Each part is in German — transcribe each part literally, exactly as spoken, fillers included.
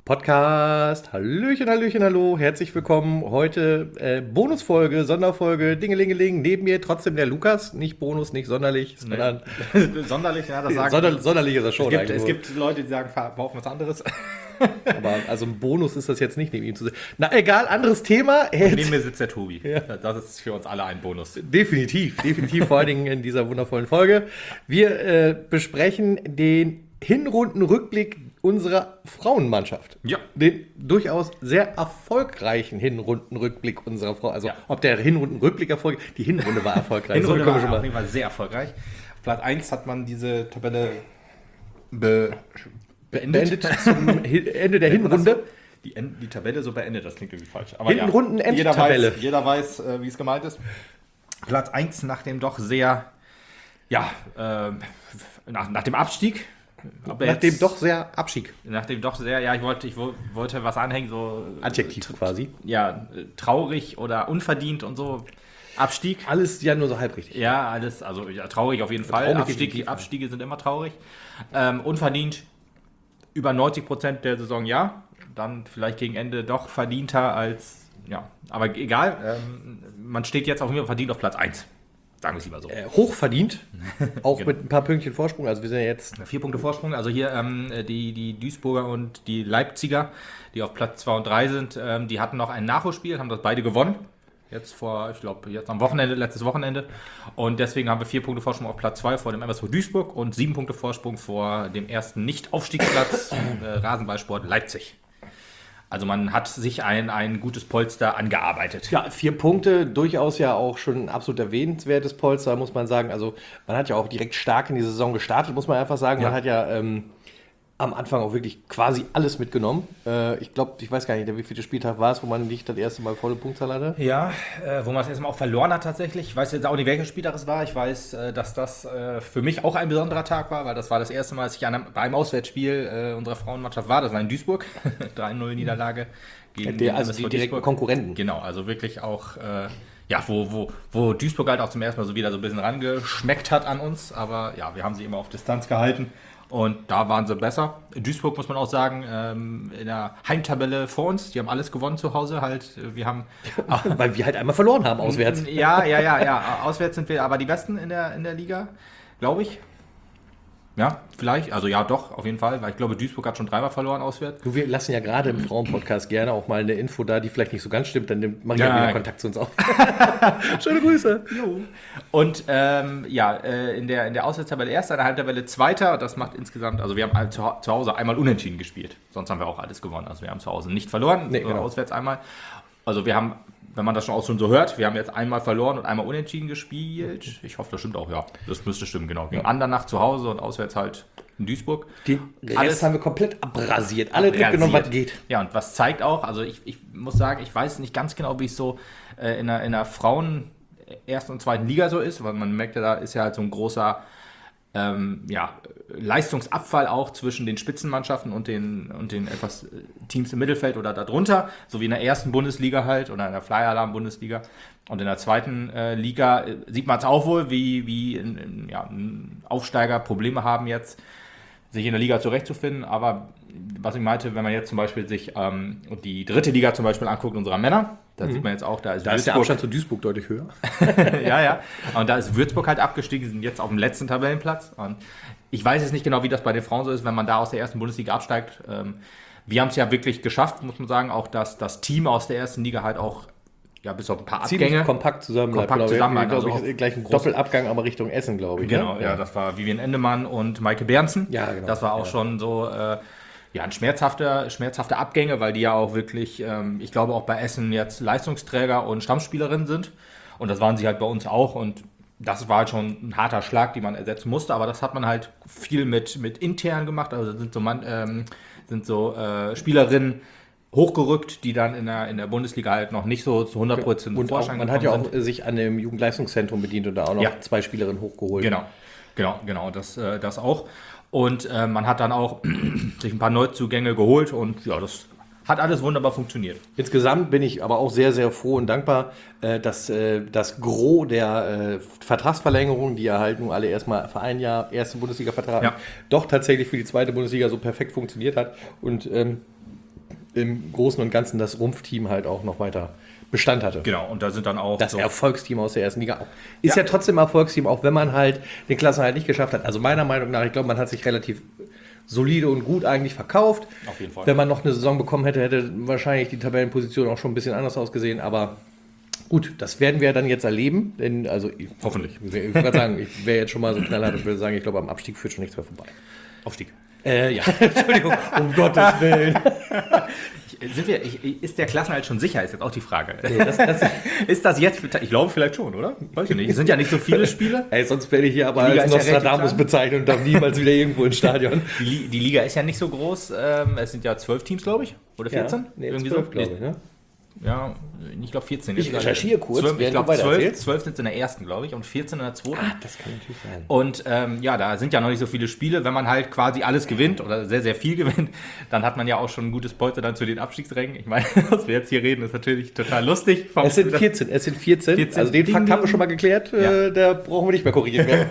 Podcast. Hallöchen, Hallöchen, hallo, herzlich willkommen. Heute äh, Bonusfolge, Sonderfolge, Dingelingeling. Neben mir trotzdem der Lukas, nicht Bonus, nicht sonderlich, sondern nee. Sonderlich, ja, das sagen Sonder, sonderlich ist er schon. Es gibt, es gibt Leute, die sagen, verkaufen was anderes. Aber also ein Bonus ist das jetzt nicht, neben ihm zu sehen. Na egal, anderes Thema. Neben mir sitzt der Tobi. Ja. Das ist für uns alle ein Bonus. Definitiv, definitiv, vor allen Dingen in dieser wundervollen Folge. Wir äh, besprechen den Hinrundenrückblick unserer Frauenmannschaft. Ja. Den durchaus sehr erfolgreichen Hinrundenrückblick unserer Frau. Also, ja. Ob der Hinrundenrückblick erfolgreich, die Hinrunde war erfolgreich. Hinrunde so, war schon mal. Auf jeden Fall sehr erfolgreich. Auf Platz eins hat man diese Tabelle be beendet. beendet zum Ende der Hinrunde. Die, die Tabelle so beendet, das klingt irgendwie falsch. Aber Hinrunden-Endtabelle. Ja, jeder weiß, jeder weiß wie es gemeint ist. Platz eins nach dem doch sehr, ja, äh, nach, nach dem Abstieg. Aber nach dem doch sehr Abstieg. Nach dem doch sehr, ja, ich wollte, ich wollte was anhängen, so. Adjektiv quasi. Ja, traurig oder unverdient und so. Abstieg. Alles ja nur so halbrichtig. Ja, alles, also ja, traurig auf jeden Fall. Abstieg, die Abstiege sind immer traurig. Ähm, unverdient über neunzig Prozent der Saison, ja. Dann vielleicht gegen Ende doch verdienter als, ja. Aber egal, ähm, man steht jetzt auf jeden Fall verdient auf Platz eins. Sagen wir es lieber so. Äh, hochverdient, auch genau. Mit ein paar Pünktchen Vorsprung. Also wir sind ja jetzt... Vier Punkte Vorsprung. Also hier ähm, die, die Duisburger und die Leipziger, die auf Platz zwei und drei sind, ähm, die hatten noch ein Nachholspiel, haben das beide gewonnen. Jetzt vor, ich glaube, jetzt am Wochenende, letztes Wochenende. Und deswegen haben wir vier Punkte Vorsprung auf Platz zwei vor dem M S V Duisburg und sieben Punkte Vorsprung vor dem ersten Nicht-Aufstiegsplatz äh, Rasenballsport Leipzig. Also man hat sich ein, ein gutes Polster angearbeitet. Ja, vier Punkte, durchaus ja auch schon ein absolut erwähnenswertes Polster, muss man sagen. Also man hat ja auch direkt stark in die Saison gestartet, muss man einfach sagen. Ja. Man hat ja ähm, am Anfang auch wirklich quasi alles mitgenommen. Äh, ich glaube, ich weiß gar nicht, wie viel Spieltag war es, wo man nicht das erste Mal volle Punktzahl hatte. Ja, äh, wo man das erste Mal auch verloren hat tatsächlich. Ich weiß jetzt auch nicht, welcher Spieltag es war. Ich weiß, äh, dass das äh, für mich auch ein besonderer Tag war, weil das war das erste Mal, dass ich an einem, bei einem Auswärtsspiel äh, unserer Frauenmannschaft war. Das war in Duisburg. drei null Niederlage gegen Der, also die direkten Konkurrenten. Genau, also wirklich auch... Äh, Ja, wo, wo, wo Duisburg halt auch zum ersten Mal so wieder so ein bisschen rangeschmeckt hat an uns. Aber ja, wir haben sie immer auf Distanz gehalten. Und da waren sie besser. In Duisburg muss man auch sagen, ähm, in der Heimtabelle vor uns, die haben alles gewonnen zu Hause halt. Wir haben. Weil wir halt einmal verloren haben auswärts. Ja, ja, ja, ja. Auswärts sind wir aber die Besten in der, in der Liga, glaube ich. Ja, vielleicht. Also ja, doch, auf jeden Fall. Weil ich glaube, Duisburg hat schon dreimal verloren auswärts. Du, wir lassen ja gerade im Frauenpodcast gerne auch mal eine Info da, die vielleicht nicht so ganz stimmt. Dann mache ich ja, ja wieder Kontakt zu uns auf. Schöne Grüße. Jo. Und ähm, ja, äh, in der, in der Auswärtstabelle Erster, in der Heimtabelle Zweiter. Das macht insgesamt, also wir haben zu, zu Hause einmal unentschieden gespielt. Sonst haben wir auch alles gewonnen. Also wir haben zu Hause nicht verloren, nee, genau. Auswärts einmal. Also wir haben, wenn man das schon auch schon so hört, wir haben jetzt einmal verloren und einmal unentschieden gespielt. Ich hoffe, das stimmt auch, ja. Das müsste stimmen, genau. Gegen ja. Andernach zu Hause und auswärts halt in Duisburg. Die alles haben wir komplett abrasiert. Alle mitgenommen, was geht. Ja, und was zeigt auch, also ich, ich muss sagen, ich weiß nicht ganz genau, wie es so äh, in der, in der Frauen ersten und zweiten Liga so ist, weil man merkt ja, da ist ja halt so ein großer ähm, ja, Leistungsabfall auch zwischen den Spitzenmannschaften und den, und den etwas Teams im Mittelfeld oder darunter, so wie in der ersten Bundesliga halt oder in der Flyer-Alarm-Bundesliga. Und in der zweiten äh, Liga äh, sieht man es auch wohl, wie, wie in, in, ja, ein Aufsteiger Probleme haben jetzt, sich in der Liga zurechtzufinden. Aber was ich meinte, wenn man jetzt zum Beispiel sich ähm, die dritte Liga zum Beispiel anguckt, unserer Männer, da mhm. sieht man jetzt auch, da ist Da Würzburg, ist der Abstand zu Duisburg deutlich höher. ja, ja. Und da ist Würzburg halt abgestiegen, sind jetzt auf dem letzten Tabellenplatz. Und ich weiß jetzt nicht genau, wie das bei den Frauen so ist, wenn man da aus der ersten Bundesliga absteigt. Ähm, wir haben es ja wirklich geschafft, muss man sagen, auch dass das Team aus der ersten Liga halt auch ja, bis auf ein paar Ziemlich Abgänge. kompakt zusammen kompakt genau, zusammen ich, glaube also ich, gleich ein Doppelabgang, aber Richtung Essen, glaube ich. Genau, ne? ja, das war Vivian Endemann und Maike Bernsen. Ja, genau. Das war auch ja. schon so äh, ja, ein schmerzhafter, schmerzhafte Abgänge, weil die ja auch wirklich, ähm, ich glaube auch bei Essen jetzt Leistungsträger und Stammspielerinnen sind. Und das waren sie halt bei uns auch. Und das war halt schon ein harter Schlag, den man ersetzen musste. Aber das hat man halt viel mit, mit intern gemacht. Also sind so, man, ähm, sind so äh, Spielerinnen hochgerückt, die dann in der, in der Bundesliga halt noch nicht so zu hundert Prozent und Vorschein man hat ja auch sind. sich an dem Jugendleistungszentrum bedient und da auch noch ja. zwei Spielerinnen hochgeholt. Genau, genau, genau, das, äh, das auch. Und äh, man hat dann auch sich ein paar Neuzugänge geholt und ja, das hat alles wunderbar funktioniert. Insgesamt bin ich aber auch sehr, sehr froh und dankbar, äh, dass äh, das Gros der äh, Vertragsverlängerungen, die ja halt nun alle erstmal für ein Jahr erste Bundesliga-Vertrag, ja. doch tatsächlich für die zweite Bundesliga so perfekt funktioniert hat. Und ähm, im Großen und Ganzen das Rumpfteam halt auch noch weiter Bestand hatte. Genau, und da sind dann auch das so Erfolgsteam aus der ersten Liga auch. Ist Ja. ja, trotzdem Erfolgsteam, auch wenn man halt den Klassenerhalt nicht geschafft hat. Also meiner Meinung nach, ich glaube, man hat sich relativ solide und gut eigentlich verkauft. Auf jeden Fall. Wenn man noch eine Saison bekommen hätte, hätte wahrscheinlich die Tabellenposition auch schon ein bisschen anders ausgesehen. Aber gut, das werden wir dann jetzt erleben. Denn, also, ich, Hoffentlich. Ich, ich würde sagen, ich wäre jetzt schon mal so knallhart, ich würde sagen, ich glaube, am Abstieg führt schon nichts mehr vorbei. Aufstieg. Äh, ja, Entschuldigung, um Gottes Willen. Sind wir, ich, ist der Klassenerhalt schon sicher, ist jetzt auch die Frage. Nee, das, das, Ist das jetzt, ich glaube vielleicht schon, oder? Weiß ich nicht. Es sind ja nicht so viele Spiele. ey, sonst werde ich hier aber Die Liga als ist ja Nostradamus relativ bezeichnet und darf niemals wieder irgendwo ins Stadion. Die, Li- die Liga ist ja nicht so groß. Ähm, es sind ja zwölf Teams, glaube ich. Oder vierzehn? Ja, nee, Irgendwie zwölf, so. glaube ich, ne? Ja, ich glaube vierzehn. Ich recherchiere kurz, zwölf, ich während du glaube weiter zwölf, erzählst. zwölf sind in der ersten, glaube ich, und vierzehn in der zweiten. Ah, das kann natürlich sein. Und ähm, ja, da sind ja noch nicht so viele Spiele. Wenn man halt quasi alles gewinnt oder sehr, sehr viel gewinnt, dann hat man ja auch schon ein gutes Polster dann zu den Abstiegsrängen. Ich meine, was wir jetzt hier reden, ist natürlich total lustig. Es sind vierzehn, es sind vierzehn. vierzehn. Also den Ding, Fakt haben wir ding. schon mal geklärt, Ja. äh, da brauchen wir nicht mehr korrigieren werden.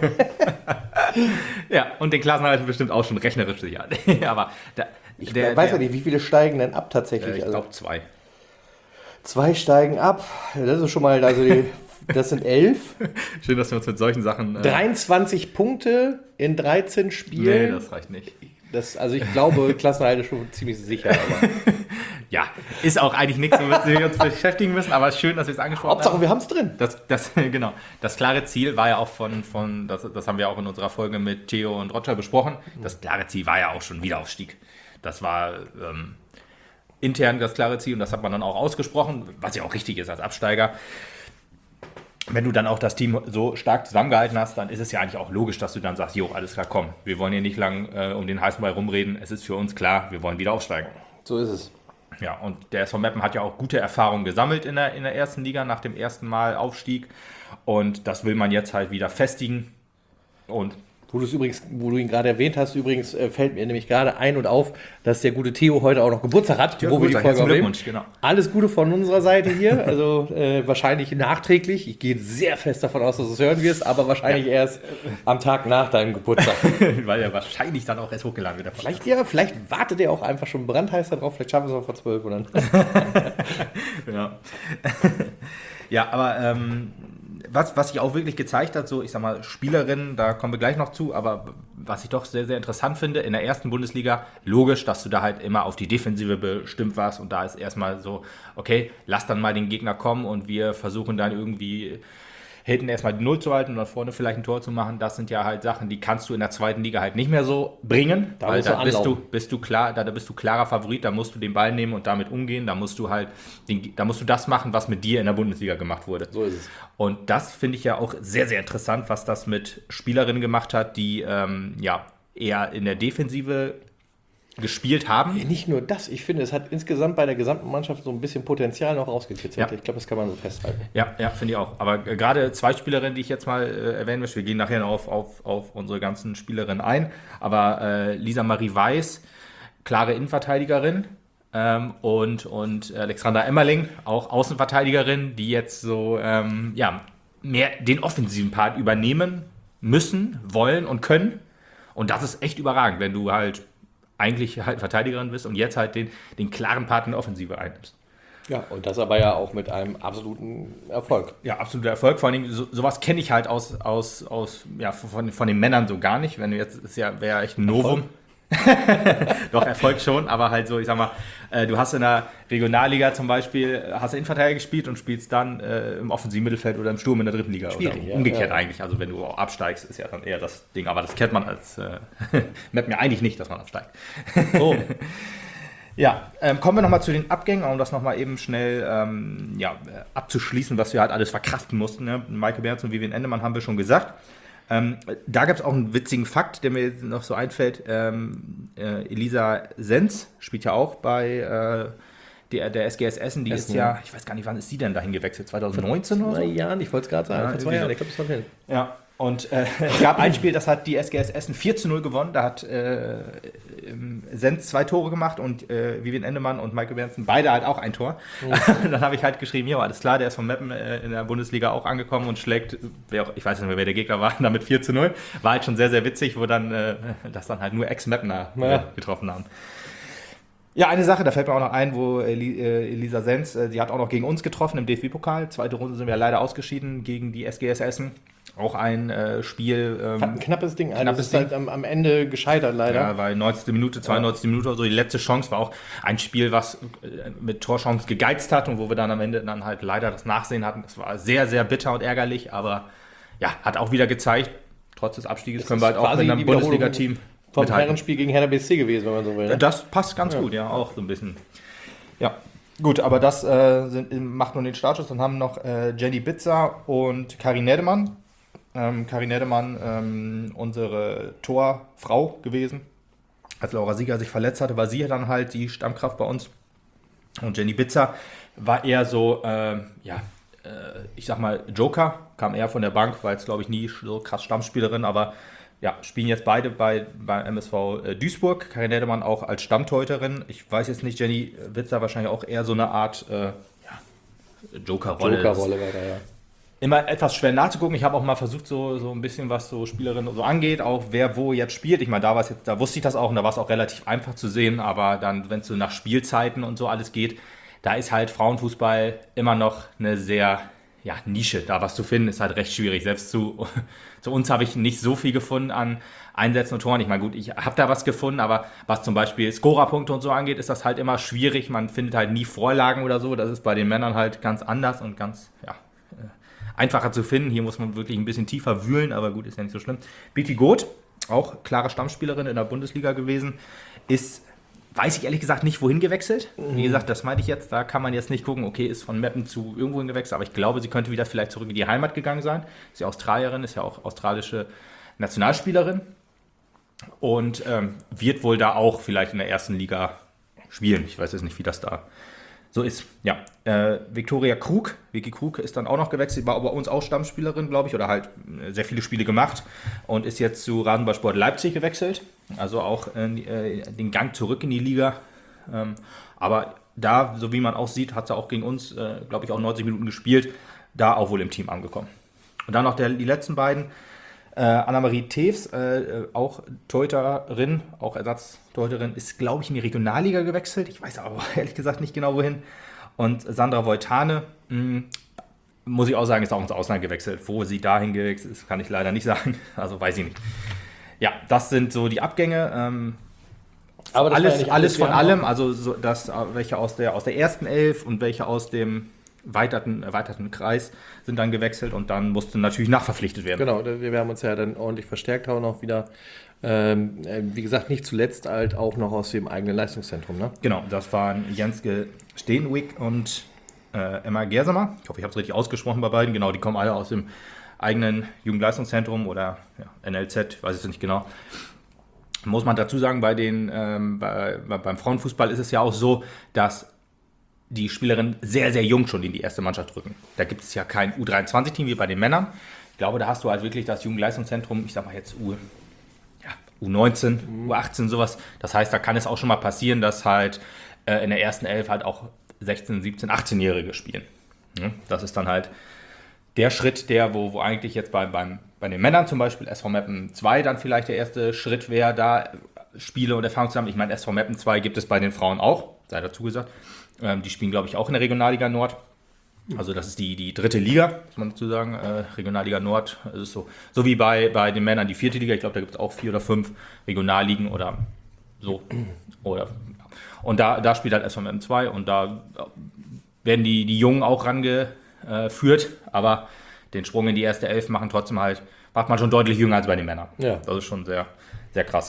Ja, und den Klassenerhalt bestimmt auch schon rechnerisch sicher. Aber da, Ich der, weiß der, ja nicht, wie viele steigen denn ab äh, tatsächlich? ich Also glaube zwei. zwei steigen ab, das ist schon mal, also die, das sind elf. Schön, dass wir uns mit solchen Sachen... Äh, dreiundzwanzig Punkte in dreizehn Spielen. nee, das reicht nicht. Das, also ich glaube, Klassenerhalt ist schon ziemlich sicher. Aber Ja, ist auch eigentlich nichts, womit wir uns beschäftigen müssen, aber schön, dass wir es angesprochen Hauptsache, haben. wir haben es drin. Das, das, genau. Das klare Ziel war ja auch von, von das, das haben wir auch in unserer Folge mit Theo und Roger besprochen, das klare Ziel war ja auch schon Wiederaufstieg. Das war ähm, intern das klare Ziel und das hat man dann auch ausgesprochen, was ja auch richtig ist als Absteiger. Wenn du dann auch das Team so stark zusammengehalten hast, dann ist es ja eigentlich auch logisch, dass du dann sagst, jo, alles klar, komm, wir wollen hier nicht lang äh, um den heißen Brei rumreden, es ist für uns klar, wir wollen wieder aufsteigen. So ist es. Ja, und der S V Meppen hat ja auch gute Erfahrungen gesammelt in der, in der ersten Liga nach dem ersten Mal Aufstieg. Und das will man jetzt halt wieder festigen. Und Wo du es übrigens, wo du ihn gerade erwähnt hast, übrigens äh, fällt mir nämlich gerade ein und auf, dass der gute Theo heute auch noch Geburtstag hat, Ja, wo wir die Geburtstag. Folge Herzlichen aufnehmen. Glückwunsch, genau. Alles Gute von unserer Seite hier, also äh, wahrscheinlich nachträglich. Ich gehe sehr fest davon aus, dass du es hören wirst, aber wahrscheinlich erst am Tag nach deinem Geburtstag. weil er wahrscheinlich dann auch erst hochgeladen wird. Vielleicht ja, vielleicht wartet er auch einfach schon brandheiß darauf, vielleicht schaffen wir es auch vor zwölf und dann. Ja, ja aber ähm, was, was sich auch wirklich gezeigt hat, so ich sag mal Spielerinnen, da kommen wir gleich noch zu, aber was ich doch sehr, sehr interessant finde, in der ersten Bundesliga, logisch, dass du da halt immer auf die Defensive bestimmt warst und da ist erstmal so, okay, lass dann mal den Gegner kommen und wir versuchen dann irgendwie hinten erstmal die Null zu halten und dann vorne vielleicht ein Tor zu machen. Das sind ja halt Sachen, die kannst du in der zweiten Liga halt nicht mehr so bringen. Da weil musst du da bist du, anlaufen. bist du klar, da, da bist du klarer Favorit, da musst du den Ball nehmen und damit umgehen. Da musst du halt, den, da musst du das machen, was mit dir in der Bundesliga gemacht wurde. So ist es. Und das finde ich ja auch sehr, sehr interessant, was das mit Spielerinnen gemacht hat, die ähm, ja eher in der Defensive gespielt haben. Nicht nur das, ich finde, es hat insgesamt bei der gesamten Mannschaft so ein bisschen Potenzial noch rausgekitzelt. Ja. Ich glaube, das kann man so festhalten. Ja, ja, finde ich auch. Aber äh, gerade zwei Spielerinnen, die ich jetzt mal äh, erwähnen möchte, wir gehen nachher noch auf, auf, auf unsere ganzen Spielerinnen ein, aber äh, Lisa Marie Weiß, klare Innenverteidigerin, ähm, und, und Alexandra Emmerling, auch Außenverteidigerin, die jetzt so ähm, ja, mehr den offensiven Part übernehmen müssen, wollen und können. Und das ist echt überragend, wenn du halt eigentlich halt Verteidigerin bist und jetzt halt den, den klaren Part in der Offensive einnimmst. Ja, und das aber ja auch mit einem absoluten Erfolg. Ja, absoluter Erfolg. Vor allem, so, sowas kenne ich halt aus, aus, aus ja, von, von den Männern so gar nicht. Wenn du jetzt, ist ja, wäre echt ein Novum. Doch, Erfolg schon, aber halt so, ich sag mal, äh, du hast in der Regionalliga zum Beispiel, hast du Innenverteidiger gespielt und spielst dann äh, im offensiven Mittelfeld oder im Sturm in der dritten Liga. Schwierig, oder ja, umgekehrt ja. eigentlich. Also wenn du auch absteigst, ist ja dann eher das Ding. Aber das kennt man als äh, merkt mir eigentlich nicht, dass man absteigt. So. Ja, ähm, kommen wir nochmal zu den Abgängen, um das nochmal eben schnell ähm, ja, äh, abzuschließen, was wir halt alles verkraften mussten. Ne? Michael Behrens und Vivian Endemann haben wir schon gesagt. Ähm, da gab es auch einen witzigen Fakt, der mir jetzt noch so einfällt. Ähm, äh, Elisa Senz spielt ja auch bei äh, der, der S G S Essen. Die Essen, ist ja, ja. ich weiß gar nicht, wann ist die denn dahin gewechselt? zwanzig neunzehn oder so? Zwei Jahren, ich wollte es gerade sagen, Ja, vor zwei irgendwie Jahren, so. ich glaube, das war hin. Ja, und äh, es gab ein Spiel, das hat die S G S Essen vier zu null gewonnen. Da hat äh, ähm, Senz zwei Tore gemacht und äh, Vivian Endemann und Michael Bernsen beide halt auch ein Tor. Mhm. Dann habe ich halt geschrieben, ja, alles klar, der ist von Meppen äh, in der Bundesliga auch angekommen und schlägt, wer auch, ich weiß nicht mehr, wer der Gegner war, damit vier zu null. War halt schon sehr, sehr witzig, wo dann, äh, das dann halt nur Ex-Meppener Ja. getroffen haben. Ja, eine Sache, da fällt mir auch noch ein, wo Eli, äh, Elisa Sens, äh, die hat auch noch gegen uns getroffen im D F B-Pokal. Zweite Runde sind wir leider ausgeschieden gegen die S G S Essen. Auch ein äh, Spiel. Ähm, ein knappes Ding, knappes das ist halt am, am Ende gescheitert leider. Ja, weil neunzigste Minute, zweiundneunzigste Minute oder so, die letzte Chance war auch ein Spiel, was äh, mit Torchance gegeizt hat und wo wir dann am Ende dann halt leider das Nachsehen hatten. Das war sehr, sehr bitter und ärgerlich, aber ja, hat auch wieder gezeigt, trotz des Abstieges das können wir halt auch mit einem Bundesliga-Team vom Herrenspiel gegen Hertha B S C gewesen, wenn man so will. Ne? Das passt ganz ja. gut, ja, auch so ein bisschen. Ja, gut, aber das äh, sind, macht nun den Startschuss. Dann haben noch äh, Jenny Bitzer und Karin Nedemann. Ähm, Karin Nedemann, ähm, unsere Torfrau gewesen. Als Laura Sieger sich verletzt hatte, war sie dann halt die Stammkraft bei uns. Und Jenny Bitzer war eher so, äh, ja, äh, ich sag mal, Joker, kam eher von der Bank, war jetzt, glaube ich, nie so krass Stammspielerin, aber ja, spielen jetzt beide bei, bei M S V äh, Duisburg. Karin Nedemann auch als Stammtorhüterin. Ich weiß jetzt nicht, Jenny Bitzer wahrscheinlich auch eher so eine Art äh, ja, Joker-Rolle. Joker-Rolle war da, ja. Immer etwas schwer nachzugucken. Ich habe auch mal versucht, so, so ein bisschen, was so Spielerinnen so angeht, auch wer wo jetzt spielt. Ich meine, da, war's jetzt, da wusste ich das auch und da war es auch relativ einfach zu sehen, aber dann, wenn es so nach Spielzeiten und so alles geht, da ist halt Frauenfußball immer noch eine sehr ja, Nische. Da was zu finden, ist halt recht schwierig. Selbst zu, zu uns habe ich nicht so viel gefunden an Einsätzen und Toren. Ich meine, gut, ich habe da was gefunden, aber was zum Beispiel Scorerpunkte und so angeht, ist das halt immer schwierig. Man findet halt nie Vorlagen oder so. Das ist bei den Männern halt ganz anders und ganz, ja, einfacher zu finden. Hier muss man wirklich ein bisschen tiefer wühlen, aber gut, ist ja nicht so schlimm. Betty Goth, auch klare Stammspielerin in der Bundesliga gewesen, ist, weiß ich ehrlich gesagt nicht, wohin gewechselt. Wie gesagt, das meinte ich jetzt, da kann man jetzt nicht gucken, okay, ist von Meppen zu irgendwo hin gewechselt, aber ich glaube, sie könnte wieder vielleicht zurück in die Heimat gegangen sein. Ist ja Australierin, ist ja auch australische Nationalspielerin und ähm, wird wohl da auch vielleicht in der ersten Liga spielen. Ich weiß jetzt nicht, wie das da so ist. Ja, äh, Viktoria Krug, Vicky Krug ist dann auch noch gewechselt, war bei uns auch Stammspielerin, glaube ich, oder halt sehr viele Spiele gemacht und ist jetzt zu Rasenballsport Leipzig gewechselt. Also auch äh, den Gang zurück in die Liga. Ähm, aber da, so wie man auch sieht, hat sie auch gegen uns, äh, glaube ich, auch neunzig Minuten gespielt, da auch wohl im Team angekommen. Und dann noch der, die letzten beiden. Äh, Annemarie Tews, äh, auch Torhüterin, auch Ersatztorhüterin, ist, glaube ich, in die Regionalliga gewechselt. Ich weiß aber ehrlich gesagt nicht genau, wohin. Und Sandra Wojtane, mh, muss ich auch sagen, ist auch ins Ausland gewechselt. Wo sie dahin gewechselt ist, kann ich leider nicht sagen. Also weiß ich nicht. Ja, das sind so die Abgänge. Ähm, aber das alles, ja alles, alles von allem, also so, das, welche aus der, aus der ersten Elf und welche aus dem Weiterten, erweiterten Kreis sind dann gewechselt und dann musste natürlich nachverpflichtet werden. Genau, wir haben uns ja dann ordentlich verstärkt, auch noch wieder, ähm, wie gesagt, nicht zuletzt halt auch noch aus dem eigenen Leistungszentrum. Ne? Genau, das waren Jenske Steenwig und äh, Emma Gersamer. Ich hoffe, ich habe es richtig ausgesprochen bei beiden. Genau, die kommen alle aus dem eigenen Jugendleistungszentrum oder ja, N L Z, ich weiß es nicht genau. Muss man dazu sagen, bei den, ähm, bei, beim Frauenfußball ist es ja auch so, dass die Spielerinnen sehr, sehr jung schon in die erste Mannschaft rücken. Da gibt es ja kein U dreiundzwanzig-Team wie bei den Männern. Ich glaube, da hast du halt wirklich das Jugendleistungszentrum, ich sag mal jetzt U, ja, U neunzehn, mhm. U achtzehn, sowas. Das heißt, da kann es auch schon mal passieren, dass halt äh, in der ersten Elf halt auch sechzehn-, siebzehn-, achtzehnjährige spielen. Ja, das ist dann halt der Schritt, der, wo, wo eigentlich jetzt bei, beim, bei den Männern zum Beispiel S V Meppen zwei dann vielleicht der erste Schritt wäre, da Spiele und Erfahrung zu haben. Ich meine, S V Meppen zwei gibt es bei den Frauen auch, sei dazu gesagt. Ähm, die spielen, glaube ich, auch in der Regionalliga Nord. Also das ist die, die dritte Liga, muss man dazu sagen. Äh, Regionalliga Nord, das ist so, so wie bei, bei den Männern die vierte Liga. Ich glaube, da gibt es auch vier oder fünf Regionalligen oder so. Oder, und da, da spielt halt S V M zwei und da werden die, die Jungen auch rangeführt. Aber den Sprung in die erste Elf machen trotzdem halt, macht man schon deutlich jünger als bei den Männern. Ja. Das ist schon sehr, sehr krass.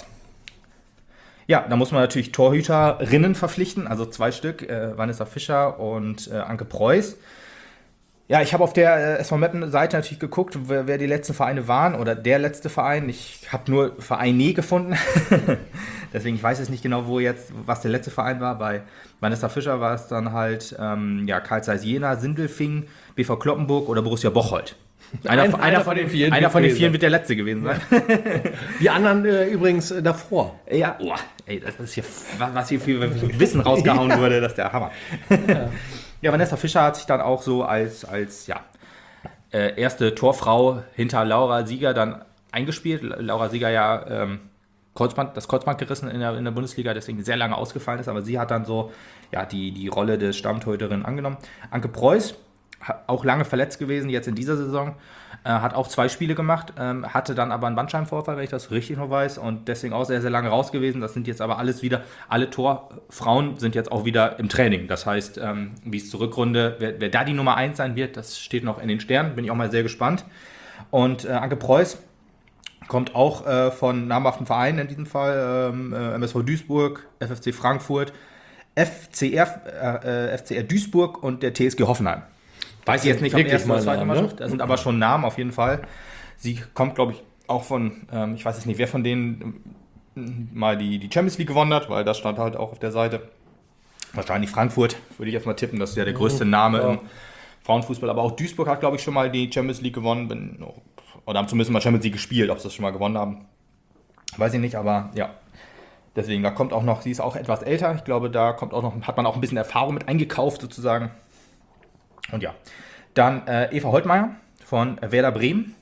Ja, da muss man natürlich Torhüterinnen verpflichten, also zwei Stück, äh, Vanessa Fischer und äh, Anke Preuß. Ja, ich habe auf der äh, S V Meppen-Seite natürlich geguckt, wer, wer die letzten Vereine waren oder der letzte Verein. Ich habe nur Vereine gefunden, deswegen ich weiß jetzt nicht genau, wo jetzt, was der letzte Verein war. Bei Vanessa Fischer war es dann halt ähm, ja, Karl Zeiss Jena, Sindelfingen, B V Kloppenburg oder Borussia Bocholt. Einer, einer, einer von den vielen, einer von den vielen wird der letzte gewesen sein. Die anderen äh, übrigens äh, davor. Ja, oh, ey, das ist hier, was hier für Wissen rausgehauen ja. wurde, das ist der Hammer. Ja. Ja, Vanessa Fischer hat sich dann auch so als, als ja, äh, erste Torfrau hinter Laura Sieger dann eingespielt. Laura Sieger ja ähm, Kreuzband, das Kreuzband gerissen in der, in der Bundesliga, deswegen sehr lange ausgefallen ist, aber sie hat dann so ja, die, die Rolle des Stammtorhüterin angenommen. Anke Preuß, auch lange verletzt gewesen, jetzt in dieser Saison, äh, hat auch zwei Spiele gemacht, ähm, hatte dann aber einen Bandscheibenvorfall, wenn ich das richtig noch weiß, und deswegen auch sehr, sehr lange raus gewesen. Das sind jetzt aber alles wieder, alle Torfrauen sind jetzt auch wieder im Training. Das heißt, ähm, wie es zur Rückrunde, wer, wer da die Nummer eins sein wird, das steht noch in den Sternen, bin ich auch mal sehr gespannt. Und äh, Anke Preuß kommt auch äh, von namhaften Vereinen in diesem Fall, ähm, äh, M S V Duisburg, F F C Frankfurt, F C R, äh, F C R Duisburg und der T S G Hoffenheim. Weiß ich jetzt nicht, ob erste oder zweite Mannschaft, das sind aber schon Namen auf jeden Fall. Sie kommt, glaube ich, auch von, ähm, ich weiß jetzt nicht, wer von denen ähm, mal die, die Champions League gewonnen hat, weil das stand halt auch auf der Seite. Wahrscheinlich Frankfurt, würde ich jetzt mal tippen, das ist ja der größte Name ja. im Frauenfußball, aber auch Duisburg hat, glaube ich, schon mal die Champions League gewonnen, wenn, oder haben zumindest mal Champions League gespielt, ob sie das schon mal gewonnen haben, weiß ich nicht, aber ja. Deswegen, da kommt auch noch, sie ist auch etwas älter, ich glaube, da kommt auch noch, hat man auch ein bisschen Erfahrung mit eingekauft sozusagen. Und ja, dann äh, Eva Holtmeier von Werder Bremen.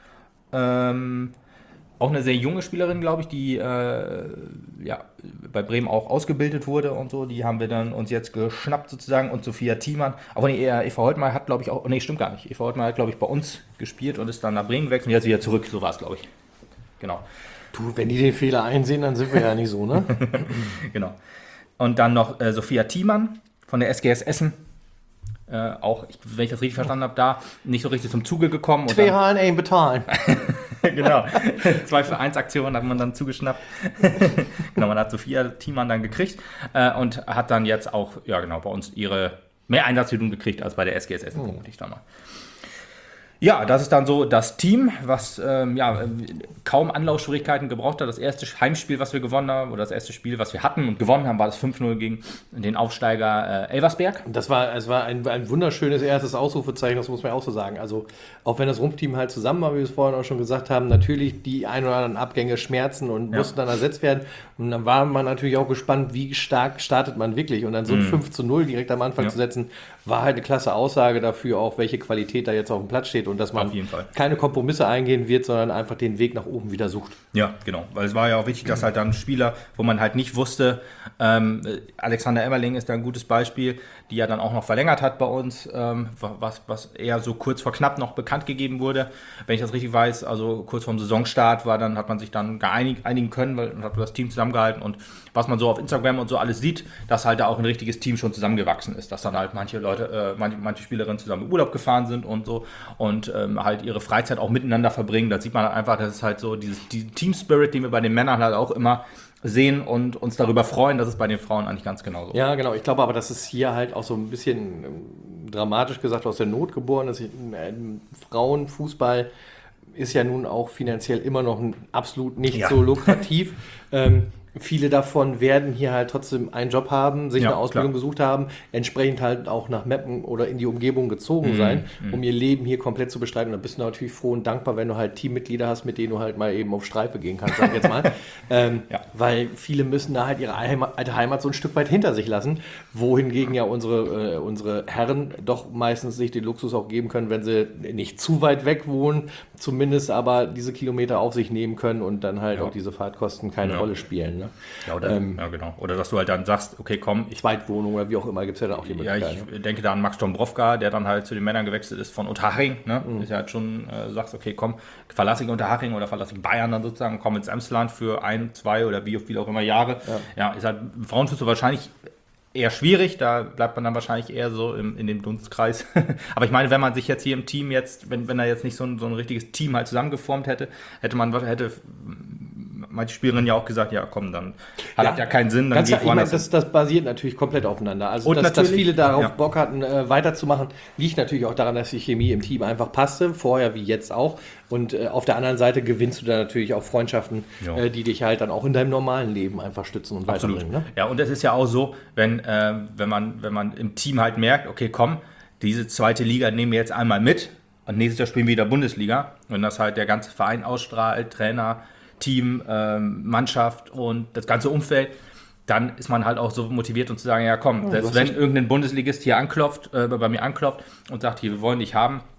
Ähm, auch eine sehr junge Spielerin, glaube ich, die äh, ja, bei Bremen auch ausgebildet wurde und so. Die haben wir dann uns jetzt geschnappt sozusagen. Und Sophia Thiemann. Aber nee, Eva Holtmeier hat, glaube ich, auch, nee, stimmt gar nicht. Eva Holtmeier hat, glaube ich, bei uns gespielt und ist dann nach Bremen gewechselt und jetzt wieder zurück. So war es, glaube ich. Genau. Du, wenn die den Fehler einsehen, dann sind wir ja nicht so, ne? Genau. Und dann noch äh, Sophia Thiemann von der S G S Essen. Äh, auch, ich, wenn ich das richtig verstanden habe, da nicht so richtig zum Zuge gekommen. Zwei H N bezahlen. Genau. Zwei für eins Aktionen hat man dann zugeschnappt. Genau, man hat Sophia Thiemann dann gekriegt äh, und hat dann jetzt auch, ja genau, bei uns ihre mehr Einsatzminuten gekriegt als bei der S G S Essen, vermute ich dann mal. Ja, das ist dann so das Team, was ähm, ja, kaum Anlaufschwierigkeiten gebraucht hat. Das erste Heimspiel, was wir gewonnen haben, oder das erste Spiel, was wir hatten und gewonnen haben, war das fünf null gegen den Aufsteiger äh, Elversberg. Das war, es war ein, ein wunderschönes erstes Ausrufezeichen, das muss man auch so sagen. Also auch wenn das Rumpfteam halt zusammen war, wie wir es vorhin auch schon gesagt haben, natürlich die ein oder anderen Abgänge schmerzen und ja. mussten dann ersetzt werden. Und dann war man natürlich auch gespannt, wie stark startet man wirklich. Und dann so ein mhm. fünf zu null direkt am Anfang ja. zu setzen, war halt eine klasse Aussage dafür, auch welche Qualität da jetzt auf dem Platz steht und dass man keine Kompromisse eingehen wird, sondern einfach den Weg nach oben wieder sucht. Ja, genau. Weil es war ja auch wichtig, dass halt dann Spieler, wo man halt nicht wusste, ähm, Alexander Emmerling ist da ein gutes Beispiel, die ja dann auch noch verlängert hat bei uns, ähm, was, was eher so kurz vor knapp noch bekannt gegeben wurde. Wenn ich das richtig weiß, also kurz vorm Saisonstart war, dann hat man sich dann geeinig, einigen können, weil man hat das Team zusammengehalten und was man so auf Instagram und so alles sieht, dass halt da auch ein richtiges Team schon zusammengewachsen ist, dass dann halt manche Leute, äh, manche, manche Spielerinnen zusammen in Urlaub gefahren sind und so und ähm, halt ihre Freizeit auch miteinander verbringen. Da sieht man halt einfach, dass es halt so dieses die Team Spirit, den wir bei den Männern halt auch immer sehen und uns darüber freuen, dass es bei den Frauen eigentlich ganz genauso ist. Ja, genau. Ich glaube aber, dass es hier halt auch so ein bisschen ähm, dramatisch gesagt aus der Not geboren ist. Äh, Frauenfußball ist ja nun auch finanziell immer noch absolut nicht ja. so lukrativ. ähm, Viele davon werden hier halt trotzdem einen Job haben, sich ja, eine Ausbildung klar. gesucht haben, entsprechend halt auch nach Meppen oder in die Umgebung gezogen mm, sein, mm. um ihr Leben hier komplett zu bestreiten. Und da bist du natürlich froh und dankbar, wenn du halt Teammitglieder hast, mit denen du halt mal eben auf Streife gehen kannst, sag ich jetzt mal. ähm, ja. Weil viele müssen da halt ihre alte Heimat so ein Stück weit hinter sich lassen, wohingegen ja unsere, äh, unsere Herren doch meistens sich den Luxus auch geben können, wenn sie nicht zu weit weg wohnen, zumindest aber diese Kilometer auf sich nehmen können und dann halt ja. auch diese Fahrtkosten keine ja. Rolle spielen. Ne? Ja, oder, ähm, ja, genau. Oder dass du halt dann sagst, okay, komm. Ich, Zweitwohnung oder wie auch immer, gibt es ja dann auch die Möglichkeit. Ja, ich ne? denke da an Max Dombrovka, der dann halt zu den Männern gewechselt ist von Unterhaching. Ne? Mhm. Ist ja halt schon, äh, sagst, okay, komm, verlasse ich Unterhaching oder verlasse ich Bayern dann sozusagen, komm ins Emsland für ein, zwei oder wie viel auch immer Jahre. Ja, ja ist halt Frauenfußball wahrscheinlich eher schwierig, da bleibt man dann wahrscheinlich eher so im, in dem Dunstkreis. Aber ich meine, wenn man sich jetzt hier im Team jetzt, wenn, wenn er jetzt nicht so ein, so ein richtiges Team halt zusammengeformt hätte, hätte man, hätte manche Spielerinnen ja auch gesagt, ja komm, dann hat ja, ja keinen Sinn. Dann ganz klar, ich meine, das, das basiert natürlich komplett aufeinander. Also, dass, dass viele darauf ja. Bock hatten, äh, weiterzumachen, liegt natürlich auch daran, dass die Chemie im Team einfach passte, vorher wie jetzt auch. Und äh, auf der anderen Seite gewinnst du da natürlich auch Freundschaften, äh, die dich halt dann auch in deinem normalen Leben einfach stützen und weiterbringen. Ne? Ja, und es ist ja auch so, wenn, äh, wenn, man, wenn man im Team halt merkt, okay, komm, diese zweite Liga nehmen wir jetzt einmal mit und nächstes Jahr spielen wir wieder Bundesliga. Wenn das halt der ganze Verein ausstrahlt, Trainer, Team, ähm, Mannschaft und das ganze Umfeld, dann ist man halt auch so motiviert, um zu sagen, ja komm, oh, selbst wenn irgendein Bundesligist hier anklopft, äh, bei mir anklopft und sagt, hier, wir wollen dich haben,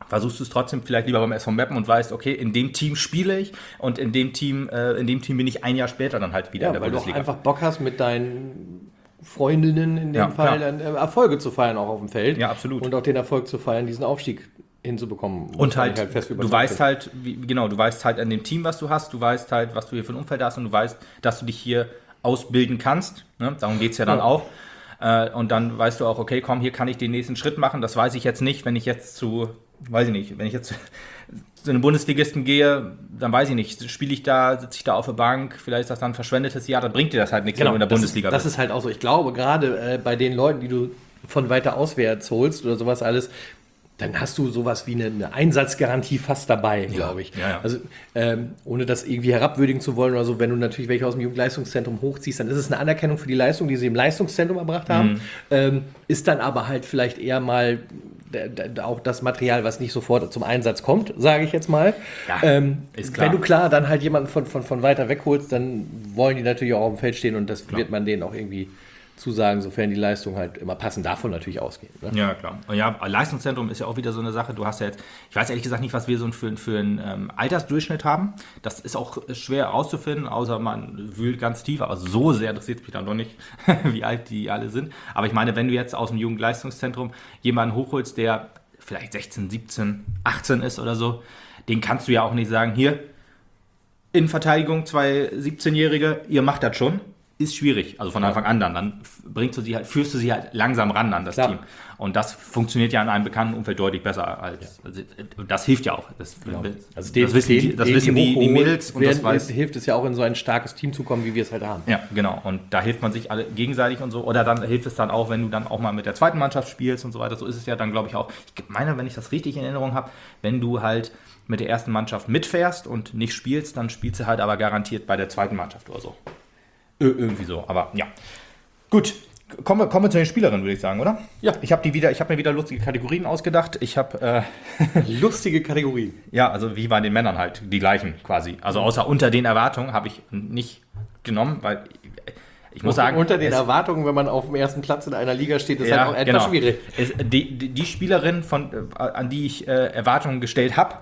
versuchst du es trotzdem vielleicht lieber beim S V Meppen und weißt, okay, in dem Team spiele ich und in dem Team, äh, in dem Team bin ich ein Jahr später dann halt wieder ja, in der weil Bundesliga. du auch einfach Bock hast, mit deinen Freundinnen in dem Ja, Fall klar. dann äh, Erfolge zu feiern, auch auf dem Feld. Ja, absolut. Und auch den Erfolg zu feiern, diesen Aufstieg hinzubekommen. Und halt, halt fest du überzeugt weißt bin. halt, wie, genau, du weißt halt an dem Team, was du hast, du weißt halt, was du hier für ein Umfeld hast und du weißt, dass du dich hier ausbilden kannst. Ne? Darum geht es ja dann Ja. auch. Äh, und dann weißt du auch, okay, komm, hier kann ich den nächsten Schritt machen. Das weiß ich jetzt nicht, wenn ich jetzt zu, weiß ich nicht, wenn ich jetzt zu einem Bundesligisten gehe, dann weiß ich nicht, spiele ich da, sitze ich da auf der Bank, vielleicht ist das dann ein verschwendetes Jahr, dann bringt dir das halt nichts, wenn du in der das Bundesliga ist, das bist. ist halt auch so. Ich glaube, gerade äh, bei den Leuten, die du von weiter auswärts holst oder sowas alles, dann hast du sowas wie eine, eine Einsatzgarantie fast dabei, glaube ich. ja, ja. Also ähm, ohne das irgendwie herabwürdigen zu wollen oder so, wenn du natürlich welche aus dem Jugendleistungszentrum hochziehst, dann ist es eine Anerkennung für die Leistung, die sie im Leistungszentrum erbracht haben. Mhm. Ähm, ist dann aber halt vielleicht eher mal d- d- auch das Material, was nicht sofort zum Einsatz kommt, sage ich jetzt mal. Ja, ähm, ist klar. Wenn du klar dann halt jemanden von, von, von weiter weg holst, dann wollen die natürlich auch auf dem Feld stehen und das wird man denen auch irgendwie zusagen, sofern die Leistung halt immer passend davon natürlich ausgeht. Ne? Ja, klar. Und ja, Leistungszentrum ist ja auch wieder so eine Sache. Du hast ja jetzt, ich weiß ehrlich gesagt nicht, was wir so für, für einen ähm, Altersdurchschnitt haben. Das ist auch schwer auszufinden, außer man wühlt ganz tief. Aber so sehr interessiert es mich dann doch nicht, wie alt die alle sind. Aber ich meine, wenn du jetzt aus dem Jugendleistungszentrum jemanden hochholst, der vielleicht sechzehn, siebzehn, achtzehn ist oder so, den kannst du ja auch nicht sagen, hier, Innenverteidigung, zwei siebzehnjährige, ihr macht das schon. Ist schwierig, also von Anfang an dann. Dann bringst du sie halt, führst du sie halt langsam ran an das Klar. Team. Und das funktioniert ja in einem bekannten Umfeld deutlich besser als. Also, das hilft ja auch. Das, Also den, das wissen, die, den, das den wissen die, die hochholen, Mädels und das werden- weiß. hilft es ja auch in so ein starkes Team zu kommen, wie wir es halt haben. Ja, genau. Und da hilft man sich alle gegenseitig und so. Oder dann hilft es dann auch, wenn du dann auch mal mit der zweiten Mannschaft spielst und so weiter. So ist es ja dann, glaube ich, auch. Ich meine, wenn ich das richtig in Erinnerung habe, wenn du halt mit der ersten Mannschaft mitfährst und nicht spielst, dann spielst du halt aber garantiert bei der zweiten Mannschaft oder so. Ir- Irgendwie so, aber ja. Gut, kommen wir, kommen wir zu den Spielerinnen, würde ich sagen, oder? Ja. Ich habe die wieder, ich habe mir wieder lustige Kategorien ausgedacht. Ich habe, äh, Lustige Kategorien. ja, also wie bei den Männern halt, die gleichen quasi. Also außer unter den Erwartungen habe ich nicht genommen, weil ich muss sagen, unter den es- Erwartungen, wenn man auf dem ersten Platz in einer Liga steht, ist ja, halt auch etwas genau. schwierig. Es, die, die, die Spielerin, von, äh, an die ich äh, Erwartungen gestellt habe,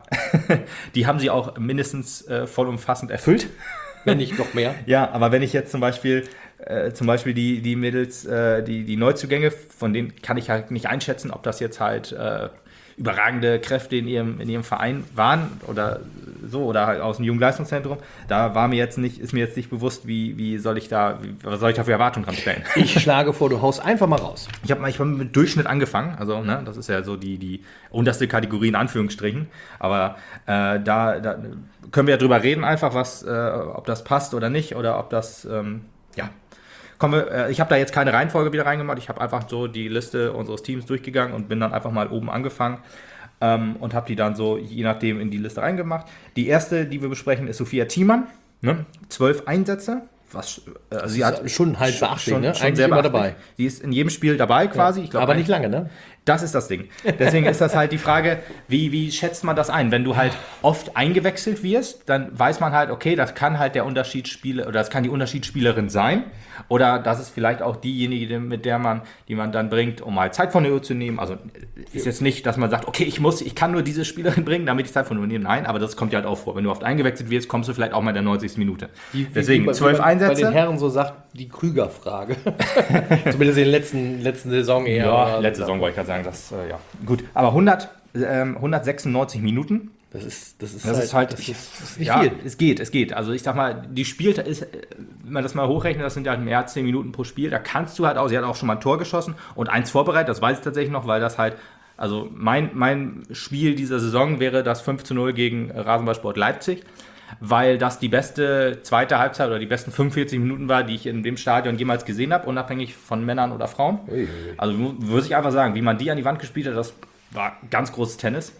die haben sie auch mindestens äh, vollumfassend erfüllt. Wenn nicht noch mehr. Ja, aber wenn ich jetzt zum Beispiel, äh, zum Beispiel die, die Mädels, äh, die, die Neuzugänge, von denen kann ich halt nicht einschätzen, ob das jetzt halt äh, überragende Kräfte in ihrem, in ihrem Verein waren oder so, oder halt aus dem Jugendleistungszentrum. Da war mir jetzt nicht, ist mir jetzt nicht bewusst, wie, wie soll ich da, wie, was soll ich da für Erwartungen dran stellen. Ich schlage vor, du haust einfach mal raus. Ich habe ich hab mit Durchschnitt angefangen, also ne, das ist ja so die, die unterste Kategorie in Anführungsstrichen, aber äh, da, da können wir ja drüber reden einfach, was, äh, ob das passt oder nicht oder ob das, ähm, ja, kommen wir, äh, ich habe da jetzt keine Reihenfolge wieder reingemacht, ich habe einfach so die Liste unseres Teams durchgegangen und bin dann einfach mal oben angefangen ähm, und habe die dann so je nachdem in die Liste reingemacht. Die erste, die wir besprechen, ist Sophia Thiemann, ne? zwölf Einsätze. Was, äh, sie hat schon halt beachtlich, ne? schon Eigentlich sehr immer beachtlich. dabei. Sie ist in jedem Spiel dabei quasi. Ich glaub, Aber ein- nicht lange, ne? Das ist das Ding. Deswegen ist das halt die Frage, wie, wie schätzt man das ein? Wenn du halt oft eingewechselt wirst, dann weiß man halt, okay, das kann halt der Unterschiedsspieler oder das kann die Unterschiedsspielerin sein. Oder das ist vielleicht auch diejenige, mit der man, die man dann bringt, um halt Zeit von der Uhr zu nehmen. Also ist jetzt nicht, dass man sagt, okay, ich muss, ich kann nur diese Spielerin bringen, damit ich Zeit von der Uhr nehme. Nein, aber das kommt ja halt auch vor. Wenn du oft eingewechselt wirst, kommst du vielleicht auch mal in der neunzigsten Minute. Wie- wie- Deswegen wie bei- zwölf wie man Bei Einsätze. den Herren so sagt, die Krüger-Frage. Zumindest in der letzten, letzten Saison eher. Ja, letzte Saison wollte ich gerade sagen, das, äh, ja. Gut, aber hundert, ähm, hundertsechsundneunzig Minuten. Das ist, das ist, Das ist halt, das ist, das ist nicht ja, viel. es geht, es geht. Also ich sag mal, die spielt, ist, wenn man das mal hochrechnet, das sind ja halt mehr als zehn Minuten pro Spiel, da kannst du halt auch, sie hat auch schon mal ein Tor geschossen und eins vorbereitet, das weiß ich tatsächlich noch, weil das halt, also mein, mein Spiel dieser Saison wäre das fünf zu null gegen Rasenballsport Leipzig, weil das die beste zweite Halbzeit oder die besten fünfundvierzig Minuten war, die ich in dem Stadion jemals gesehen habe, unabhängig von Männern oder Frauen. Ui, ui. Also würde ich einfach sagen, wie man die an die Wand gespielt hat, das war ganz großes Tennis.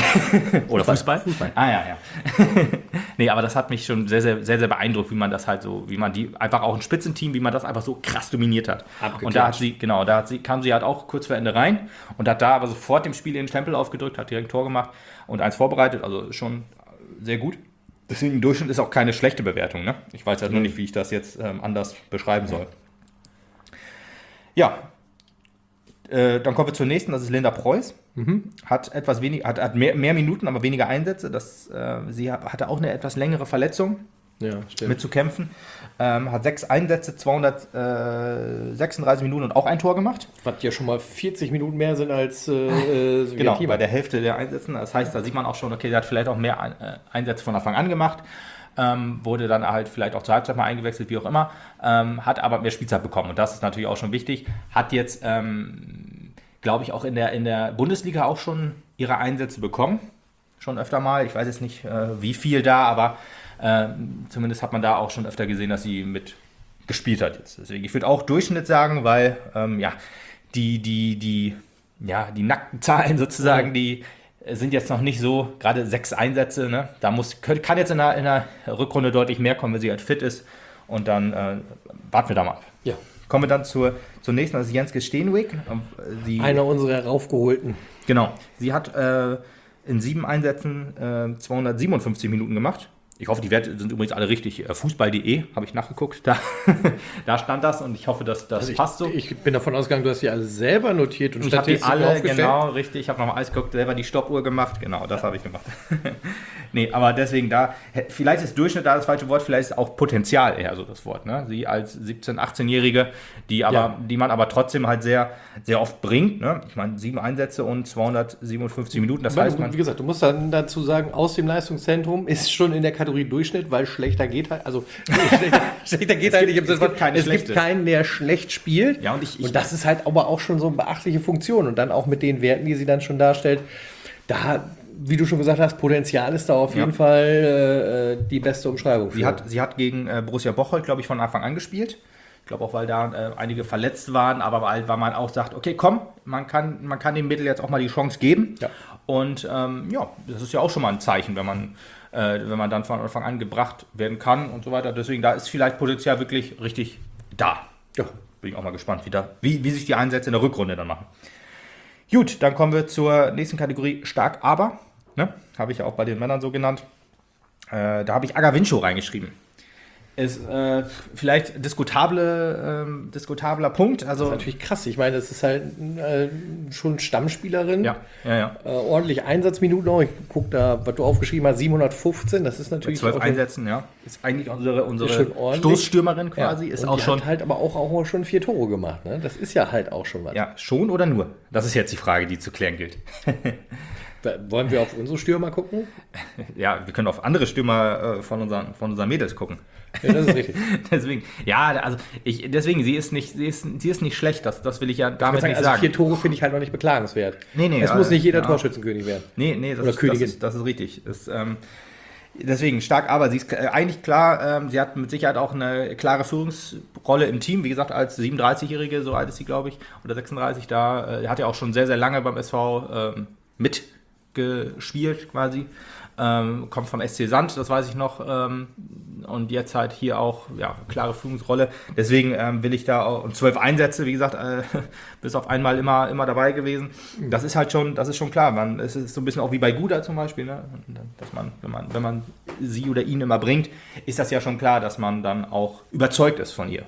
Oder Fußball? Fußball. Ah ja, ja. Nee, aber das hat mich schon sehr, sehr, sehr, sehr beeindruckt, wie man das halt so, wie man die, einfach auch ein Spitzenteam, wie man das einfach so krass dominiert hat. Abgeklatscht. Und da hat sie, genau, da hat sie, kam sie halt auch kurz vor Ende rein und hat da aber sofort dem Spiel den Stempel aufgedrückt, hat direkt ein Tor gemacht und eins vorbereitet, also schon sehr gut. Deswegen im Durchschnitt ist auch keine schlechte Bewertung, ne? Ich weiß halt nur nicht, wie ich das jetzt ähm, anders beschreiben soll. Ja, Äh, dann kommen wir zur nächsten, das ist Linda Preuß. Mhm. Hat etwas weniger, hat, hat mehr, mehr Minuten, aber weniger Einsätze. Das, äh, sie hatte auch eine etwas längere Verletzung. Ja, stimmt. Mit zu kämpfen. Ähm, hat sechs Einsätze, zweihundertsechsunddreißig Minuten und auch ein Tor gemacht. Was ja schon mal vierzig Minuten mehr sind als äh, so genau, bei der Hälfte der Einsätze. Das heißt, da sieht man auch schon, okay, sie hat vielleicht auch mehr äh, Einsätze von Anfang an gemacht. Ähm, wurde dann halt vielleicht auch zur Halbzeit mal eingewechselt, wie auch immer. Ähm, hat aber mehr Spielzeit bekommen. Und das ist natürlich auch schon wichtig. Hat jetzt, ähm, glaube ich, auch in der, in der Bundesliga auch schon ihre Einsätze bekommen. Schon öfter mal. Ich weiß jetzt nicht, äh, wie viel da, aber Äh, zumindest hat man da auch schon öfter gesehen, dass sie mit gespielt hat jetzt. Deswegen, ich würde auch Durchschnitt sagen, weil ähm, ja, die, die, die, ja, die nackten Zahlen sozusagen, mhm. die sind jetzt noch nicht so, gerade sechs Einsätze, ne? Da muss, kann jetzt in der, in der Rückrunde deutlich mehr kommen, wenn sie halt fit ist. Und dann äh, warten wir da mal ab. Ja. Kommen wir dann zur, zur nächsten, das ist Jenske Steenweg. Sie, Einer unserer raufgeholten. Genau. Sie hat äh, in sieben Einsätzen äh, zweihundertsiebenundfünfzig Minuten gemacht. Ich hoffe, die Werte sind übrigens alle richtig. Fußball punkt de habe ich nachgeguckt. Da, da stand das und ich hoffe, dass das also ich, passt so. Ich bin davon ausgegangen, du hast die alle selber notiert und ich habe die alle, genau, richtig. Ich habe nochmal alles geguckt, selber die Stoppuhr gemacht. Genau, das habe ich gemacht. Nee, aber deswegen da, vielleicht ist Durchschnitt da das falsche Wort, vielleicht ist auch Potenzial eher so das Wort. Ne? Sie als siebzehn-, achtzehnjährige, die, aber, ja. die man aber trotzdem halt sehr, sehr oft bringt. Ne? Ich meine, sieben Einsätze und zweihundertsiebenundfünfzig Minuten. Das heißt, man, wie gesagt, du musst dann dazu sagen, aus dem Leistungszentrum ist schon in der Kategorie Durchschnitt, weil schlechter geht halt, also schlechter, schlechter geht halt nicht. Es, gibt, es gibt keinen, der schlecht spielt. Ja, und, ich, ich, und das ist halt aber auch schon so eine beachtliche Funktion. Und dann auch mit den Werten, die sie dann schon darstellt, da, wie du schon gesagt hast, Potenzial ist da auf jeden ja. Fall äh, die beste Umschreibung. Sie hat, sie hat gegen äh, Borussia Bocholt, glaube ich, von Anfang an gespielt. Ich glaube auch, weil da äh, einige verletzt waren, aber weil, weil man auch sagt, okay, komm, man kann, man kann dem Mittel jetzt auch mal die Chance geben. Ja. Und ähm, ja, das ist ja auch schon mal ein Zeichen, wenn man, äh, wenn man dann von Anfang an gebracht werden kann und so weiter. Deswegen, da ist vielleicht Potenzial wirklich richtig da. Ja. Bin ich auch mal gespannt, wie, da, wie, wie sich die Einsätze in der Rückrunde dann machen. Gut, dann kommen wir zur nächsten Kategorie, stark aber. Ne? Habe ich ja auch bei den Männern so genannt. Äh, da habe ich Agavincho reingeschrieben. Ist äh, vielleicht diskutable, ähm, diskutabler Punkt. Also das ist natürlich krass. Ich meine, das ist halt äh, schon Stammspielerin. Ja, ja, ja. Äh, ordentlich Einsatzminuten auch. Ich gucke da, was du aufgeschrieben hast, siebenhundertfünfzehn. Das ist natürlich. Bei zwölf Einsätzen, ja. Ist eigentlich unsere, unsere Stoßstürmerin quasi. Ja. Ist und auch die schon. Hat halt aber auch, auch schon vier Tore gemacht. Ne? Das ist ja halt auch schon was. Ja, schon oder nur? Das ist jetzt die Frage, die zu klären gilt. Wollen wir auf unsere Stürmer gucken? Ja, wir können auf andere Stürmer äh, von, unseren, von unseren Mädels gucken. Ja, das ist richtig. deswegen, ja, also ich, deswegen, sie ist nicht, sie ist, sie ist nicht schlecht, das, das will ich ja damit ich sagen, nicht also sagen. Vier Tore finde ich halt noch nicht beklagenswert. Nee, nee. Es äh, muss nicht jeder ja. Torschützenkönig werden. Nee, nee, das, Oder ist, Königin. Das, ist, das ist richtig. Das, ähm, deswegen, stark, aber sie ist äh, eigentlich klar, ähm, sie hat mit Sicherheit auch eine klare Führungsrolle im Team. Wie gesagt, als siebenunddreißigjährige, so alt ist sie, glaube ich, oder sechsunddreißig, da äh, hat ja auch schon sehr, sehr lange beim S V ähm, mit gespielt quasi, ähm, kommt vom S C Sand, das weiß ich noch, ähm, und jetzt halt hier auch, ja, klare Führungsrolle, deswegen ähm, will ich da auch, und zwölf Einsätze, wie gesagt, äh, bis auf einmal immer, immer dabei gewesen, das ist halt schon, das ist schon klar, man, es ist so ein bisschen auch wie bei Guda zum Beispiel, ne? Dass man, wenn man, wenn man sie oder ihn immer bringt, ist das ja schon klar, dass man dann auch überzeugt ist von ihr.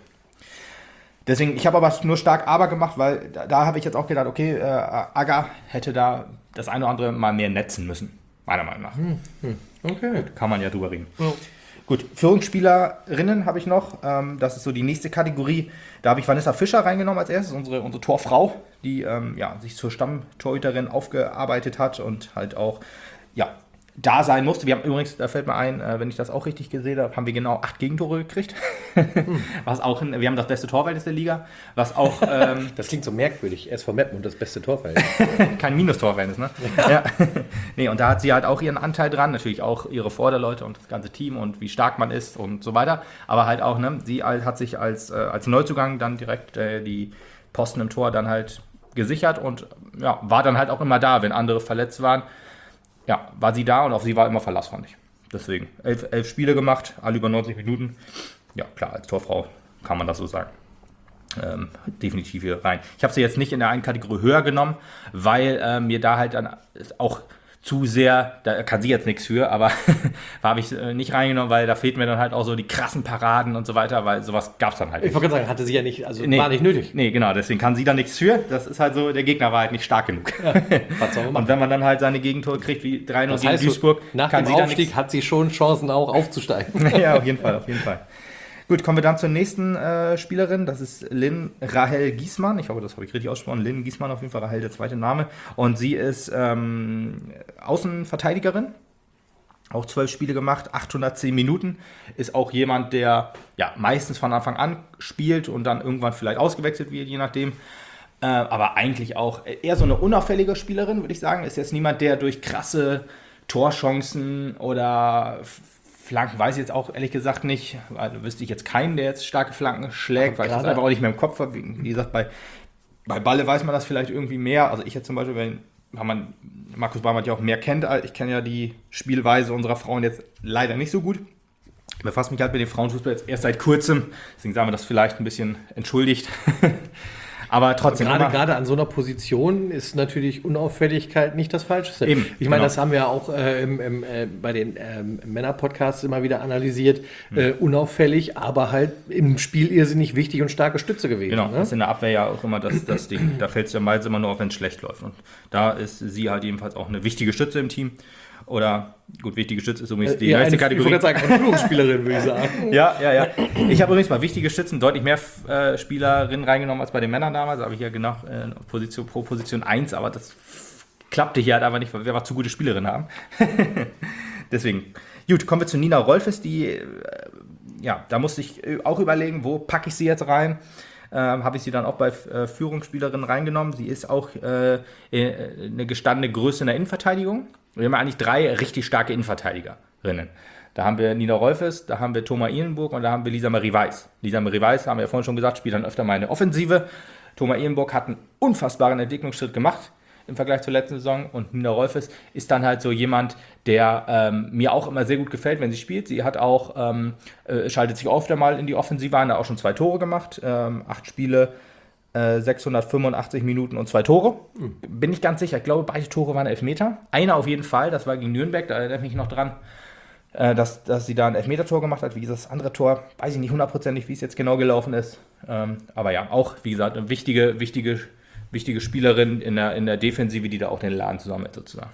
Deswegen, ich habe aber nur stark aber gemacht, weil da, da habe ich jetzt auch gedacht, okay, äh, Aga hätte da das eine oder andere mal mehr netzen müssen, meiner Meinung nach. Hm, hm. Okay. Gut, kann man ja drüber reden. Ja. Gut, Führungsspielerinnen habe ich noch, ähm, das ist so die nächste Kategorie. Da habe ich Vanessa Fischer reingenommen als erstes, unsere, unsere Torfrau, die ähm, ja, sich zur Stammtorhüterin aufgearbeitet hat und halt auch, ja, da sein musste. Wir haben übrigens, da fällt mir ein, äh, wenn ich das auch richtig gesehen habe, haben wir genau acht Gegentore gekriegt. hm. Was auch, wir haben das beste Torverhältnis der Liga, was auch... Ähm, das klingt so merkwürdig, S V Meppen und das beste Torverhältnis. Kein Minustorverhältnis, ne? Ja. ja. Nee, und da hat sie halt auch ihren Anteil dran, natürlich auch ihre Vorderleute und das ganze Team und wie stark man ist und so weiter, aber halt auch, ne, sie hat sich als, äh, als Neuzugang dann direkt äh, die Posten im Tor dann halt gesichert und ja, war dann halt auch immer da, wenn andere verletzt waren. Ja, war sie da und auf sie war immer Verlass, fand ich. Deswegen, elf, elf Spiele gemacht, alle über neunzig Minuten. Ja, klar, als Torfrau kann man das so sagen. Ähm, definitiv hier rein. Ich habe sie jetzt nicht in der einen Kategorie höher genommen, weil äh, mir da halt dann auch zu sehr, da kann sie jetzt nichts für, aber da habe ich äh, nicht reingenommen, weil da fehlt mir dann halt auch so die krassen Paraden und so weiter, weil sowas gab es dann halt nicht. Ich wollte gerade sagen, hatte sie ja nicht, also nee, war nicht nötig. Nee, genau, deswegen kann sie da nichts für. Das ist halt so, der Gegner war halt nicht stark genug. Ja, was soll man machen? Und wenn man dann halt seine Gegentore kriegt, wie drei null Das gegen heißt, Duisburg, nach kann dem sie Aufstieg hat sie schon Chancen auch aufzusteigen. ja, auf jeden Fall, auf jeden Fall. Gut, kommen wir dann zur nächsten äh, Spielerin. Das ist Lynn Rahel Giesmann. Ich hoffe, das habe ich richtig ausgesprochen. Lynn Giesmann auf jeden Fall, Rahel der zweite Name. Und sie ist ähm, Außenverteidigerin. Auch zwölf Spiele gemacht, achthundertzehn Minuten. Ist auch jemand, der ja meistens von Anfang an spielt und dann irgendwann vielleicht ausgewechselt wird, je nachdem. Äh, aber eigentlich auch eher so eine unauffällige Spielerin, würde ich sagen. Ist jetzt niemand, der durch krasse Torchancen oder Flanken, weiß ich jetzt auch ehrlich gesagt nicht, weil da wüsste ich jetzt keinen, der jetzt starke Flanken schlägt, weil ich das einfach auch nicht mehr im Kopf habe. Wie gesagt, bei, bei Balle weiß man das vielleicht irgendwie mehr. Also ich jetzt zum Beispiel, wenn man Markus Baum ja auch mehr kennt, ich kenne ja die Spielweise unserer Frauen jetzt leider nicht so gut. Ich befasse mich halt mit dem Frauenfußball jetzt erst seit kurzem, deswegen sagen wir das vielleicht ein bisschen entschuldigt. Aber trotzdem. Gerade, gerade an so einer Position ist natürlich Unauffälligkeit nicht das Falscheste. Eben, ich meine, genau. das haben wir auch äh, im, im, äh, bei den ähm, Männer-Podcasts immer wieder analysiert. Hm. Äh, unauffällig, aber halt im Spiel irrsinnig wichtig und starke Stütze gewesen. Genau, ne? das ist in der Abwehr ja auch immer das, das Ding. Da fällt es ja meist immer nur auf, wenn es schlecht läuft. Und da ist sie halt jedenfalls auch eine wichtige Stütze im Team. Oder, gut, wichtige Stütze ist übrigens die äh, nächste eine, Kategorie. Ich wollte gerade sagen, eine Führungsspielerin, würde ich sagen. Ja, ja, ja. Ich habe übrigens mal wichtige Stützen deutlich mehr äh, Spielerinnen reingenommen als bei den Männern damals. Da habe ich ja genau äh, Position pro Position eins, aber das klappte hier halt einfach nicht, weil wir einfach zu gute Spielerinnen haben. Deswegen. Gut, kommen wir zu Nina Rolfes, die, äh, ja, da musste ich auch überlegen, wo packe ich sie jetzt rein. Ähm, habe ich sie dann auch bei äh, Führungsspielerinnen reingenommen. Sie ist auch äh, eine gestandene Größe in der Innenverteidigung. Wir haben eigentlich drei richtig starke Innenverteidigerinnen. Da haben wir Nina Rolfes, da haben wir Thomas Ihlenburg und da haben wir Lisa Marie Weiß. Lisa Marie Weiß, haben wir ja vorhin schon gesagt, spielt dann öfter mal eine Offensive. Thomas Ihlenburg hat einen unfassbaren Entwicklungsschritt gemacht im Vergleich zur letzten Saison. Und Nina Rolfes ist dann halt so jemand, der ähm, mir auch immer sehr gut gefällt, wenn sie spielt. Sie hat auch, ähm, äh, schaltet sich öfter mal in die Offensive an, hat auch schon zwei Tore gemacht. Ähm, acht Spiele, äh, sechshundertfünfundachtzig Minuten und zwei Tore. Mhm. Bin ich ganz sicher. Ich glaube, beide Tore waren Elfmeter. Einer auf jeden Fall, das war gegen Nürnberg, da erinnere ich mich noch dran, äh, dass, dass sie da ein Elfmeter-Tor gemacht hat. Wie gesagt, das andere Tor, weiß ich nicht hundertprozentig, wie es jetzt genau gelaufen ist. Ähm, aber ja, auch, wie gesagt, eine wichtige, wichtige wichtige Spielerin in der, in der Defensive, die da auch den Laden zusammenhält, sozusagen.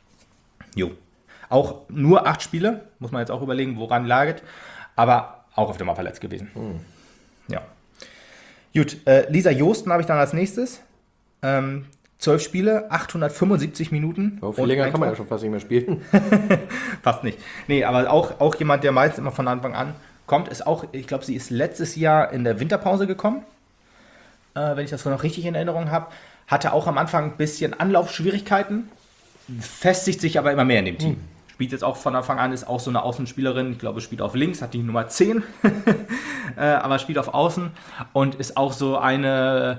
Jo. Auch nur acht Spiele, muss man jetzt auch überlegen, woran lag es, aber auch auf einmal verletzt gewesen. Mhm. Ja. Gut, äh, Lisa Josten habe ich dann als nächstes. Ähm, zwölf Spiele, achthundertfünfundsiebzig Minuten. Oh, viel länger kann man ja schon fast nicht mehr spielen. Fast nicht. Nee, aber auch, auch jemand, der meist immer von Anfang an kommt, ist auch, ich glaube, sie ist letztes Jahr in der Winterpause gekommen. Äh, wenn ich das noch richtig in Erinnerung habe, hatte auch am Anfang ein bisschen Anlaufschwierigkeiten, festigt sich aber immer mehr in dem Team. Hm. Spielt jetzt auch von Anfang an, ist auch so eine Außenspielerin, ich glaube, spielt auf links, hat die Nummer zehn, äh, aber spielt auf Außen und ist auch so eine,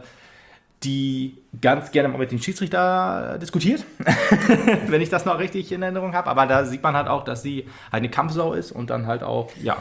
die ganz gerne mal mit dem Schiedsrichter diskutiert, wenn ich das noch richtig in Erinnerung habe. Aber da sieht man halt auch, dass sie halt eine Kampfsau ist und dann halt auch, ja,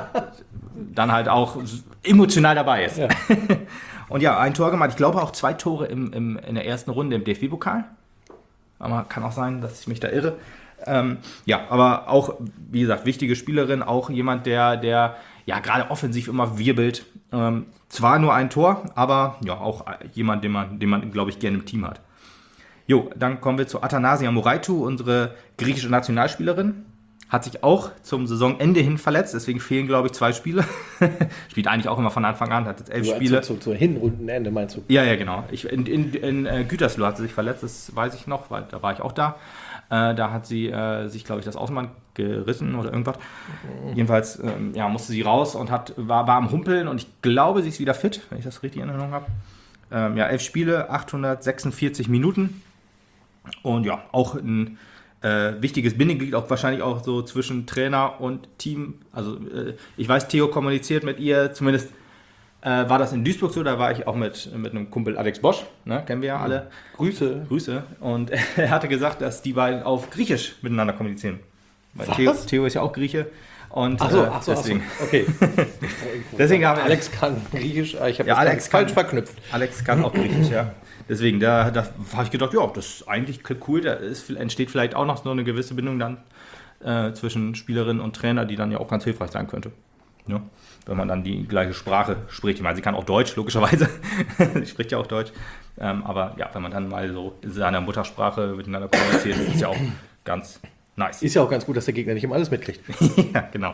dann halt auch emotional dabei ist. Ja. Und ja, ein Tor gemacht. Ich glaube auch zwei Tore im, im, in der ersten Runde im D F B-Pokal. Aber kann auch sein, dass ich mich da irre. Ähm, ja, aber auch, wie gesagt, wichtige Spielerin. Auch jemand, der, der ja gerade offensiv immer wirbelt. Ähm, zwar nur ein Tor, aber ja, auch jemand, den man, den man glaube ich, gerne im Team hat. Jo, dann kommen wir zu Athanasia Moraitu, unsere griechische Nationalspielerin. Hat sich auch zum Saisonende hin verletzt, deswegen fehlen, glaube ich, zwei Spiele. Spielt eigentlich auch immer von Anfang an, hat jetzt elf also Spiele. Zu, zu, zu Hinrundenende meinst du? Ja, ja, genau. Ich, in in, in äh, Gütersloh hat sie sich verletzt, das weiß ich noch, weil da war ich auch da. Äh, da hat sie äh, sich, glaube ich, das Außenband gerissen oder irgendwas. Mhm. Jedenfalls ähm, ja, musste sie raus und hat, war, war am Humpeln und ich glaube, sie ist wieder fit, wenn ich das richtig in Erinnerung habe. Ähm, ja, elf Spiele, achthundertsechsundvierzig Minuten und ja, auch ein Äh, wichtiges Bindeglied, auch wahrscheinlich auch so zwischen Trainer und Team. Also äh, ich weiß, Theo kommuniziert mit ihr, zumindest äh, war das in Duisburg so, da war ich auch mit, mit einem Kumpel Alex Bosch, ne, kennen wir ja alle. Grüße. Grüße. Und er hatte gesagt, dass die beiden auf Griechisch miteinander kommunizieren. Weil Theo, Theo ist ja auch Grieche Und Ach so, äh, ach so, deswegen, ach so. Okay. deswegen haben wir Alex kann Griechisch, äh, ich habe Ja, das Alex falsch kann- verknüpft. Alex kann auch Griechisch, ja. Deswegen, da, da habe ich gedacht, ja, das ist eigentlich cool. Da ist, entsteht vielleicht auch noch so eine gewisse Bindung dann äh, zwischen Spielerin und Trainer, die dann ja auch ganz hilfreich sein könnte. Ja, wenn man dann die gleiche Sprache spricht. Ich meine, sie kann auch Deutsch, logischerweise. Sie spricht ja auch Deutsch. Ähm, aber ja, wenn man dann mal so in seiner Muttersprache miteinander kommuniziert, ist es ja auch ganz nice. Ist ja auch ganz gut, dass der Gegner nicht immer alles mitkriegt. Ja, genau.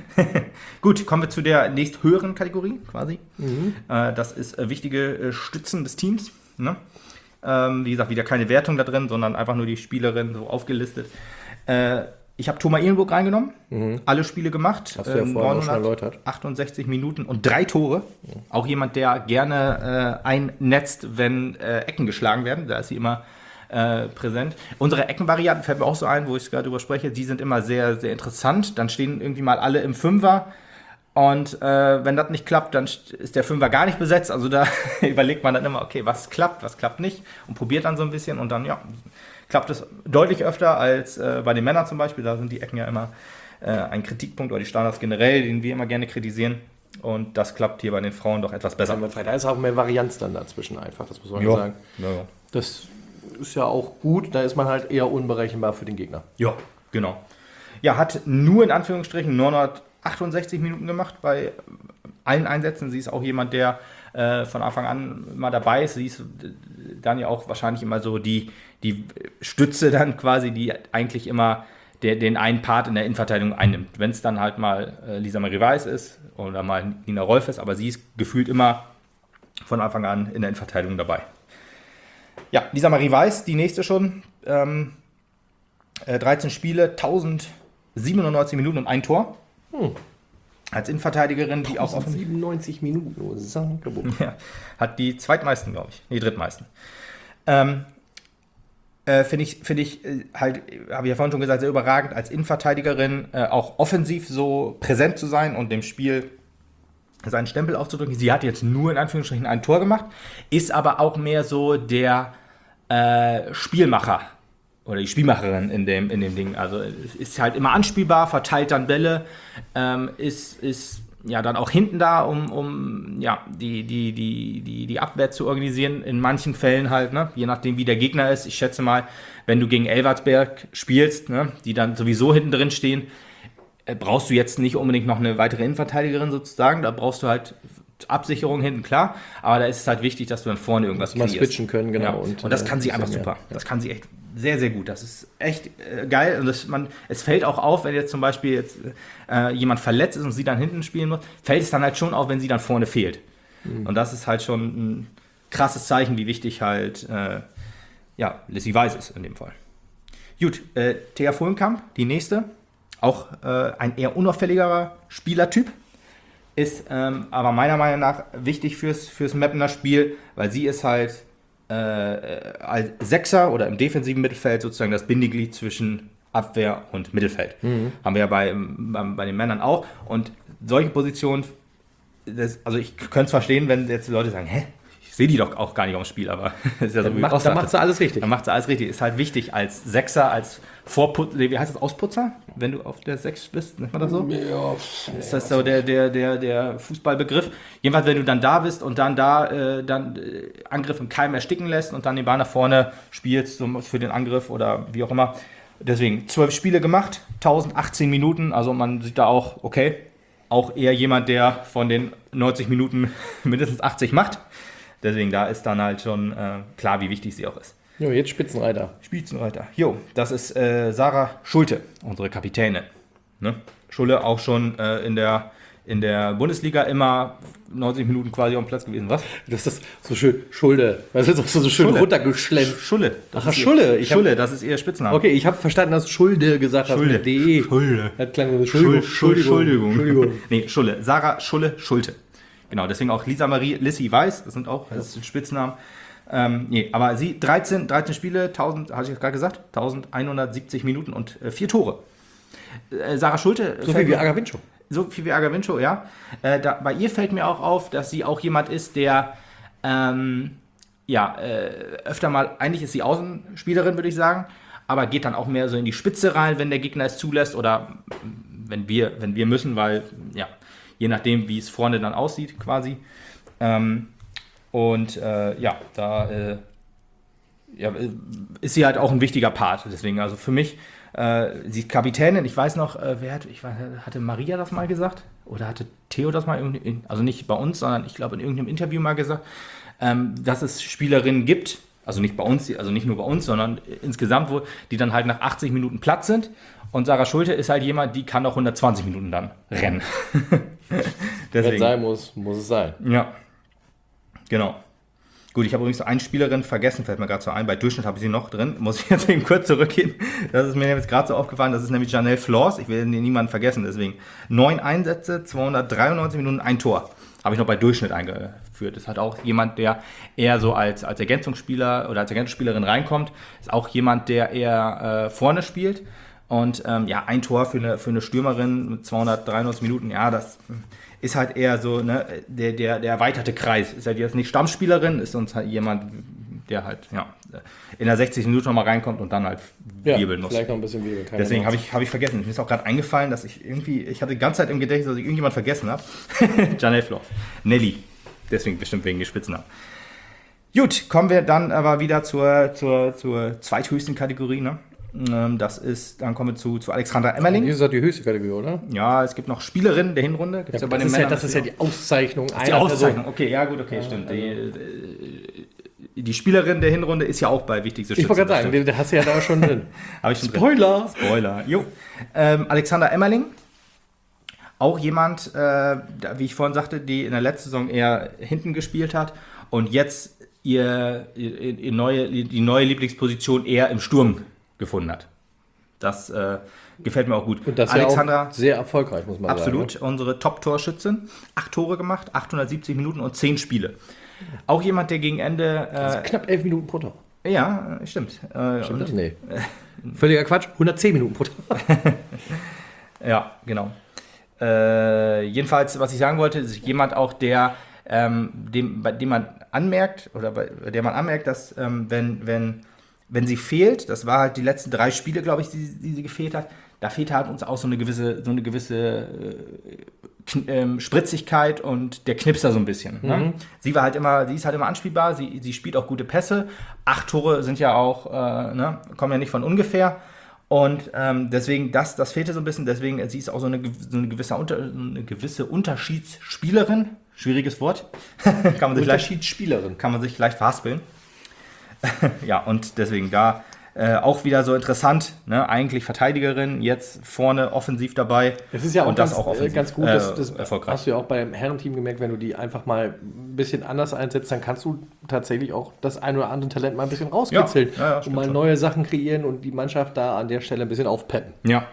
Gut, kommen wir zu der nächsthöheren Kategorie quasi. Mhm. Äh, das ist äh, wichtige äh, Stützen des Teams. Ne? Ähm, wie gesagt, wieder keine Wertung da drin, sondern einfach nur die Spielerin so aufgelistet. Äh, ich habe Thomas Ehrenburg reingenommen, mhm. alle Spiele gemacht. Hast du ja vorhin auch schon erläutert. achtundsechzig Minuten und drei Tore. Mhm. Auch jemand, der gerne äh, einnetzt, wenn äh, Ecken geschlagen werden. Da ist sie immer äh, präsent. Unsere Eckenvarianten fällt mir auch so ein, wo ich gerade drüber spreche. Die sind immer sehr, sehr interessant. Dann stehen irgendwie mal alle im Fünfer. Und äh, wenn das nicht klappt, dann ist der Fünfer gar nicht besetzt. Also da überlegt man dann immer, okay, was klappt, was klappt nicht. Und probiert dann so ein bisschen. Und dann, ja, klappt es deutlich öfter als äh, bei den Männern zum Beispiel. Da sind die Ecken ja immer äh, ein Kritikpunkt oder die Standards generell, den wir immer gerne kritisieren. Und das klappt hier bei den Frauen doch etwas besser. Da ist auch mehr Varianz dann dazwischen einfach, das muss man ja sagen. Ja, ja. Das ist ja auch gut, da ist man halt eher unberechenbar für den Gegner. Ja, genau. Ja, hat nur in Anführungsstrichen neunhundertachtundsechzig Minuten gemacht bei allen Einsätzen. Sie ist auch jemand, der äh, von Anfang an immer dabei ist. Sie ist dann ja auch wahrscheinlich immer so die, die Stütze dann quasi, die eigentlich immer der, den einen Part in der Innenverteidigung einnimmt. Wenn es dann halt mal äh, Lisa Marie Weiß ist oder mal Nina Rolf ist, aber sie ist gefühlt immer von Anfang an in der Innenverteidigung dabei. Ja, Lisa Marie Weiß, die nächste schon. Ähm, äh, dreizehn Spiele, tausendsiebenundneunzig Minuten und ein Tor. Hm. Als Innenverteidigerin, die auch offen. siebenundneunzig Minuten, oh, Sankebuch. Ja, hat die zweitmeisten, glaube ich. Nee, drittmeisten. Ähm, äh, Finde ich, find ich äh, halt, habe ich ja vorhin schon gesagt, sehr überragend, als Innenverteidigerin äh, auch offensiv so präsent zu sein und dem Spiel seinen Stempel aufzudrücken. Sie hat jetzt nur in Anführungsstrichen ein Tor gemacht, ist aber auch mehr so der äh, Spielmacher oder die Spielmacherin in dem, in dem Ding. Also ist halt immer anspielbar, verteilt dann Bälle, ähm, ist, ist ja dann auch hinten da, um, um ja, die, die, die, die, die Abwehr zu organisieren. In manchen Fällen halt, ne, je nachdem wie der Gegner ist. Ich schätze mal, wenn du gegen Elversberg spielst, ne, die dann sowieso hinten drin stehen, brauchst du jetzt nicht unbedingt noch eine weitere Innenverteidigerin sozusagen. Da brauchst du halt Absicherung hinten, klar. Aber da ist es halt wichtig, dass du dann vorne irgendwas mal switchen können, genau. Ja. Und, und das kann sie einfach mehr. super. Ja. Das kann sie echt sehr, sehr gut. Das ist echt äh, geil. Und das, man, es fällt auch auf, wenn jetzt zum Beispiel jetzt, äh, jemand verletzt ist und sie dann hinten spielen muss, fällt es dann halt schon auf, wenn sie dann vorne fehlt. Mhm. Und das ist halt schon ein krasses Zeichen, wie wichtig halt äh, ja, Lissy Weiß ist in dem Fall. Gut, äh, Thea Fullenkamp, die nächste. Auch äh, ein eher unauffälligerer Spielertyp. Ist ähm, aber meiner Meinung nach wichtig fürs, fürs Mappener Spiel, weil sie ist halt äh, als Sechser oder im defensiven Mittelfeld sozusagen das Bindeglied zwischen Abwehr und Mittelfeld. Mhm. Haben wir ja bei, bei, bei den Männern auch. Und solche Positionen, das, also ich könnte es verstehen, wenn jetzt Leute sagen, hä? Ich sehe die doch auch gar nicht auf dem Spiel, aber das ist ja so dann wie macht, dann macht sie alles richtig. Dann macht sie alles richtig. Ist halt wichtig als Sechser, als Vorputzer, wie heißt das, Ausputzer? Wenn du auf der Sechs bist, nennt man das so? Ja. Ist das so der, der, der, der Fußballbegriff? Jedenfalls, wenn du dann da bist und dann da äh, dann äh, Angriff im Keim ersticken lässt und dann den Ball nach vorne spielst so für den Angriff oder wie auch immer. Deswegen zwölf Spiele gemacht, tausendachtzehn Minuten, also man sieht da auch, okay, auch eher jemand, der von den neunzig Minuten mindestens achtzig macht. Deswegen, da ist dann halt schon äh, klar, wie wichtig sie auch ist. Jo, jetzt Spitzenreiter. Spitzenreiter. Jo, das ist äh, Sarah Schulte, unsere Kapitänin. Ne? Schulle auch schon äh, in, der, in der Bundesliga immer neunzig Minuten quasi auf dem Platz gewesen. Was? Das ist so schön, Schulde. Das ist auch so schön Schulle. runtergeschlemmt. Schulle. Ach, Schulle. Ich Schulle, hab, das ist ihr Spitzname. Okay, ich habe verstanden, dass du Schulde gesagt hast. Schulle. Mit D. Schulle. Das klang so Schuld, Entschuldigung. Entschuldigung. Entschuldigung. Nee, Schulle. Sarah Schulle Schulte. Genau, deswegen auch Lisa Marie Lissy Weiß. Das sind auch, das ist Spitznamen. Ähm, nee, aber sie, dreizehn, dreizehn Spiele, tausend, hatte ich jetzt gerade gesagt, elfhundertsiebzig Minuten und äh, vier Tore. Äh, Sarah Schulte. So viel wie Agavincho. So viel wie Agavincho, ja. Äh, da, bei ihr fällt mir auch auf, dass sie auch jemand ist, der, ähm, ja, äh, öfter mal, eigentlich ist sie Außenspielerin, würde ich sagen, aber geht dann auch mehr so in die Spitze rein, wenn der Gegner es zulässt oder wenn wir, wenn wir müssen, weil, ja, je nachdem, wie es vorne dann aussieht, quasi. Ähm, und äh, ja, da äh, ja, ist sie halt auch ein wichtiger Part. Deswegen, also für mich, äh, sie ist Kapitänin. Ich weiß noch, äh, wer hat, ich weiß, hatte Maria das mal gesagt? Oder hatte Theo das mal, in, also nicht bei uns, sondern ich glaube in irgendeinem Interview mal gesagt, ähm, dass es Spielerinnen gibt, also nicht bei uns, also nicht nur bei uns, sondern insgesamt, wo, die dann halt nach achtzig Minuten platt sind. Und Sarah Schulte ist halt jemand, die kann auch hundertzwanzig Minuten dann rennen. Wenn es sein muss, muss es sein. Ja, genau. Gut, ich habe übrigens eine Spielerin vergessen, fällt mir gerade so ein. Bei Durchschnitt habe ich sie noch drin. Muss ich jetzt eben kurz zurückgehen. Das ist mir jetzt gerade so aufgefallen. Das ist nämlich Janelle Flors. Ich will niemanden vergessen, deswegen. Neun Einsätze, zweihundertdreiundneunzig Minuten, ein Tor. Habe ich noch bei Durchschnitt eingeführt. Das hat auch jemand, der eher so als, als Ergänzungsspieler oder als Ergänzungsspielerin reinkommt. Ist auch jemand, der eher äh, vorne spielt. Und ähm, ja, ein Tor für eine, für eine Stürmerin mit zweihundertdreiundneunzig Minuten, ja, das ist halt eher so, ne, der, der, der erweiterte Kreis. Ist halt jetzt nicht Stammspielerin, ist uns halt jemand, der halt, ja, in der sechzig Minuten nochmal reinkommt und dann halt ja, wirbeln muss. Vielleicht noch ein bisschen wirbeln. Deswegen habe ich, hab ich vergessen. Mir ist auch gerade eingefallen, dass ich irgendwie, ich hatte die ganze Zeit im Gedächtnis, dass ich irgendjemand vergessen habe. Janelle Flors. Nelly. Deswegen bestimmt wegen den Spitznamen. Gut, kommen wir dann aber wieder zur, zur, zur zweithöchsten Kategorie, ne? Das ist, dann kommen wir zu, zu Alexandra Emmerling. Das ist die höchste Kategorie, oder? Ja, es gibt noch Spielerinnen der Hinrunde. Gibt's Ja, ja bei das, den ist ja, Männern das ist ja die Auszeichnung. Die Auszeichnung, okay, ja gut, okay, ja, stimmt. Also die, die Spielerin der Hinrunde ist ja auch bei wichtigste Schützen. Ich wollte gerade sagen, da hast du ja da schon drin. Habe ich schon Spoiler! Drin. Spoiler, jo. Ähm, Alexandra Emmerling, auch jemand, äh, wie ich vorhin sagte, die in der letzten Saison eher hinten gespielt hat und jetzt ihr, ihr, ihr neue, die neue Lieblingsposition eher im Sturm gefunden hat. Das äh, gefällt mir auch gut. Und das ist Alexandra, ja auch sehr erfolgreich, muss man absolut, sagen. Absolut, unsere Top-Torschützin. Acht Tore gemacht, achthundertsiebzig Minuten und zehn Spiele. Auch jemand, der gegen Ende... Äh, also knapp elf Minuten pro Tor. Ja, stimmt. Äh, stimmt das? Nee. Völliger Quatsch, hundertzehn Minuten pro Tor. Ja, genau. Äh, jedenfalls, was ich sagen wollte, ist jemand auch, der... Ähm, dem, bei dem man anmerkt, oder bei der man anmerkt, dass ähm, wenn, wenn, wenn sie fehlt, das war halt die letzten drei Spiele, glaube ich, die, die sie gefehlt hat, da fehlt halt uns auch so eine gewisse, so eine gewisse äh, ähm, Spritzigkeit und der Knipser so ein bisschen. Mhm. Ne? Sie war halt immer, sie ist halt immer anspielbar, sie, sie spielt auch gute Pässe. Acht Tore sind ja auch, äh, ne, kommen ja nicht von ungefähr. Und ähm, deswegen, das, das fehlte so ein bisschen, deswegen, sie ist auch so eine, so eine, gewisse, Unter, eine gewisse Unterschiedsspielerin. Schwieriges Wort. kann man sich Unterschiedsspielerin. Kann man sich leicht verhaspeln. Ja, und deswegen da äh, auch wieder so interessant, ne? Eigentlich Verteidigerin, jetzt vorne offensiv dabei. Es ist ja auch, und ganz, das auch offensiv, ganz gut, das, das äh, erfolgreich. Hast du ja auch beim Herrenteam gemerkt, wenn du die einfach mal ein bisschen anders einsetzt, dann kannst du tatsächlich auch das ein oder andere Talent mal ein bisschen rauskitzeln ja, ja, ja, und mal schon. neue Sachen kreieren und die Mannschaft da an der Stelle ein bisschen aufpeppen. Ja.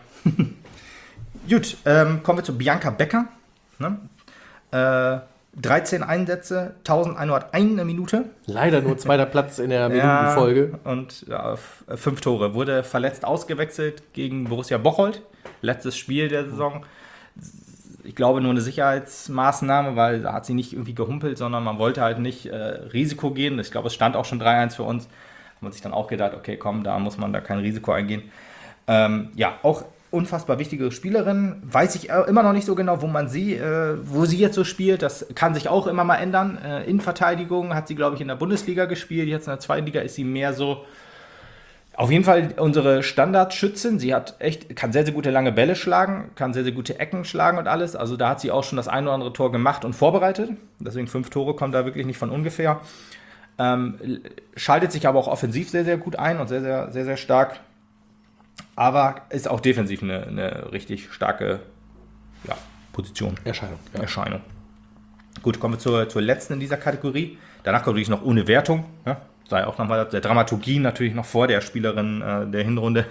Gut, ähm, kommen wir zu Bianca Becker. Ne? Äh, dreizehn Einsätze, elfhunderteins Minute. Leider nur zweiter Platz in der Minutenfolge. Ja, und ja, fünf Tore. Wurde verletzt ausgewechselt gegen Borussia Bocholt. Letztes Spiel der Saison. Ich glaube nur eine Sicherheitsmaßnahme, weil da hat sie nicht irgendwie gehumpelt, sondern man wollte halt nicht äh, Risiko gehen. Ich glaube, es stand auch schon drei eins für uns. Hat man sich dann auch gedacht, okay, komm, da muss man da kein Risiko eingehen. Ähm, ja, auch unfassbar wichtige Spielerin. Weiß ich immer noch nicht so genau, wo man sie, äh, wo sie jetzt so spielt. Das kann sich auch immer mal ändern. Äh, Innenverteidigung hat sie, glaube ich, in der Bundesliga gespielt. Jetzt in der zweiten Liga ist sie mehr so. Auf jeden Fall unsere Standardschützin. Sie hat echt, kann sehr, sehr gute lange Bälle schlagen, kann sehr, sehr gute Ecken schlagen und alles. Also da hat sie auch schon das ein oder andere Tor gemacht und vorbereitet. Deswegen fünf Tore kommen da wirklich nicht von ungefähr. Ähm, schaltet sich aber auch offensiv sehr, sehr gut ein und sehr, sehr, sehr, sehr stark. Aber ist auch defensiv eine, eine richtig starke ja, Position. Erscheinung. Ja. Erscheinung. Gut, kommen wir zur, zur letzten in dieser Kategorie. Danach kommt natürlich noch ohne Wertung. Ja, sei auch nochmal der Dramaturgie natürlich noch vor der Spielerin äh, der Hinrunde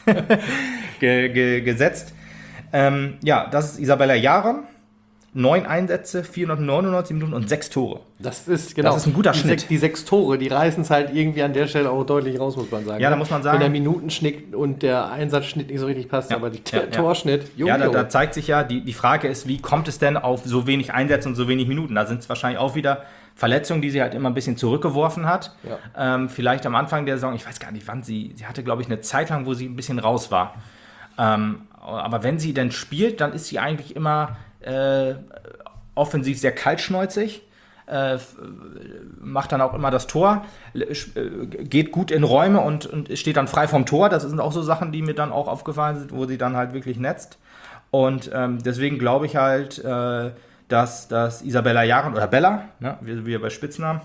ge, ge, gesetzt. Ähm, ja, das ist Isabella Jaron. Neun Einsätze, vierhundertneunundneunzig Minuten und sechs Tore. Das ist, genau, das ist ein guter die Schnitt. Sech, die sechs Tore, die reißen es halt irgendwie an der Stelle auch deutlich raus, muss man sagen. Ja, da muss man sagen. Wenn der Minutenschnitt und der Einsatzschnitt nicht so richtig passt, ja, aber der ja, Torschnitt, Junge, Ja, da, da zeigt sich ja, die, die Frage ist, wie kommt es denn auf so wenig Einsätze und so wenig Minuten? Da sind es wahrscheinlich auch wieder Verletzungen, die sie halt immer ein bisschen zurückgeworfen hat. Ja. Ähm, vielleicht am Anfang der Saison, ich weiß gar nicht wann, sie, sie hatte, glaube ich, eine Zeit lang, wo sie ein bisschen raus war. Ähm, aber wenn sie denn spielt, dann ist sie eigentlich immer äh, offensiv sehr kaltschnäuzig. Äh, macht dann auch immer das Tor, äh, geht gut in Räume und, und steht dann frei vom Tor. Das sind auch so Sachen, die mir dann auch aufgefallen sind, wo sie dann halt wirklich netzt. Und ähm, deswegen glaube ich halt, äh, dass, dass Isabella Jahren, oder Bella, ne, wie, wie bei Spitznamen,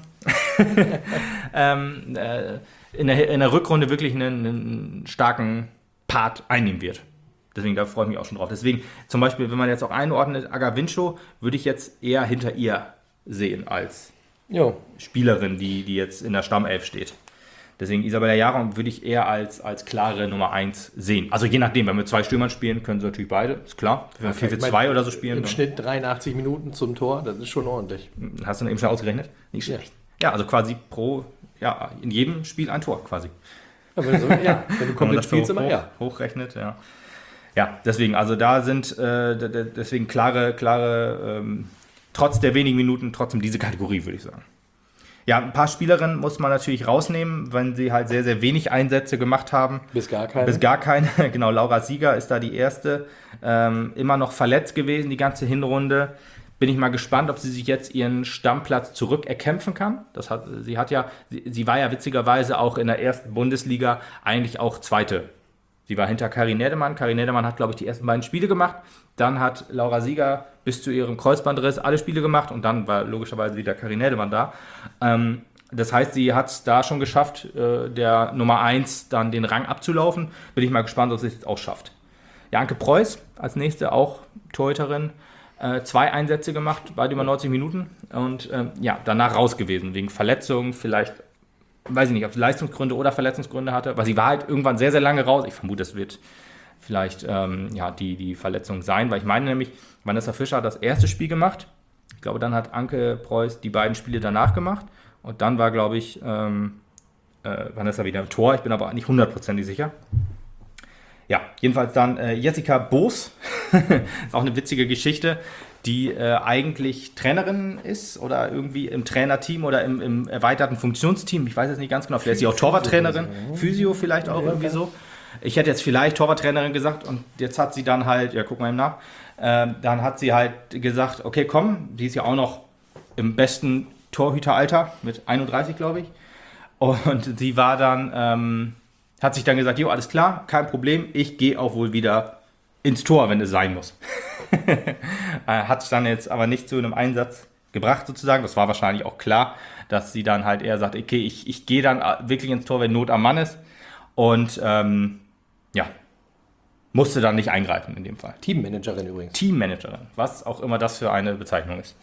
ähm, äh, in, der, in der Rückrunde wirklich einen, einen starken Part einnehmen wird. Deswegen, da freue ich mich auch schon drauf. Deswegen, zum Beispiel, wenn man jetzt auch einordnet, Agavincho, würde ich jetzt eher hinter ihr sehen als jo. Spielerin, die, die jetzt in der Stammelf steht. Deswegen Isabella Jaron würde ich eher als, als klare Nummer eins sehen. Also je nachdem, wenn wir zwei Stürmern spielen, können sie natürlich beide, ist klar. Wenn wir vier vier zwei oder so spielen. Im Schnitt dreiundachtzig Minuten zum Tor, das ist schon ordentlich. Hast du eben schon ausgerechnet? Nicht schlecht. Ja, ja, also quasi pro, ja, in jedem Spiel ein Tor quasi. Ja, wenn du, so, ja, wenn du komplett spielst, so immer hoch, ja. hochrechnet, ja. Ja, deswegen, also da sind äh, deswegen klare, klare, ähm, trotz der wenigen Minuten, trotzdem diese Kategorie, würde ich sagen. Ja, ein paar Spielerinnen muss man natürlich rausnehmen, wenn sie halt sehr, sehr wenig Einsätze gemacht haben. Bis gar keine. Bis gar keine. Genau, Laura Sieger ist da die erste. Ähm, immer noch verletzt gewesen, die ganze Hinrunde. Bin ich mal gespannt, ob sie sich jetzt ihren Stammplatz zurückerkämpfen kann. Das hat, sie hat ja, sie, sie war ja witzigerweise auch in der ersten Bundesliga eigentlich auch Zweite. Sie war hinter Karin Nedemann. Karin Nedemann hat, glaube ich, die ersten beiden Spiele gemacht. Dann hat Laura Sieger bis zu ihrem Kreuzbandriss alle Spiele gemacht und dann war logischerweise wieder Karin Nedemann da. Ähm, das heißt, sie hat es da schon geschafft, äh, der Nummer eins dann den Rang abzulaufen. Bin ich mal gespannt, ob sie es jetzt auch schafft. Janke Preuß als nächste, auch Torhüterin, äh, zwei Einsätze gemacht, weit über neunzig Minuten und äh, ja, danach raus gewesen, wegen Verletzungen, vielleicht, weiß ich nicht, ob sie Leistungsgründe oder Verletzungsgründe hatte, weil sie war halt irgendwann sehr, sehr lange raus. Ich vermute, das wird vielleicht ähm, ja, die, die Verletzung sein, weil ich meine nämlich, Vanessa Fischer hat das erste Spiel gemacht. Ich glaube, dann hat Anke Preuß die beiden Spiele danach gemacht und dann war, glaube ich, ähm, äh, Vanessa wieder im Tor. Ich bin aber nicht hundertprozentig sicher. Ja, jedenfalls dann äh, Jessica Boos, ist auch eine witzige Geschichte, die äh, eigentlich Trainerin ist oder irgendwie im Trainerteam oder im, im erweiterten Funktionsteam. Ich weiß jetzt nicht ganz genau, vielleicht ist sie auch Torwarttrainerin, Physio vielleicht auch irgendwie so. Ich hätte jetzt vielleicht Torwarttrainerin gesagt und jetzt hat sie dann halt, ja, guck mal eben nach, äh, dann hat sie halt gesagt, okay, komm, die ist ja auch noch im besten Torhüteralter mit einunddreißig, glaube ich. Und sie war dann, ähm, hat sich dann gesagt, jo, alles klar, kein Problem, ich gehe auch wohl wieder ins Tor, wenn es sein muss. Hat dann jetzt aber nicht zu einem Einsatz gebracht sozusagen. Das war wahrscheinlich auch klar, dass sie dann halt eher sagt, okay, ich, ich gehe dann wirklich ins Tor, wenn Not am Mann ist. Und ähm, ja, musste dann nicht eingreifen in dem Fall. Teammanagerin übrigens. Teammanagerin, was auch immer das für eine Bezeichnung ist.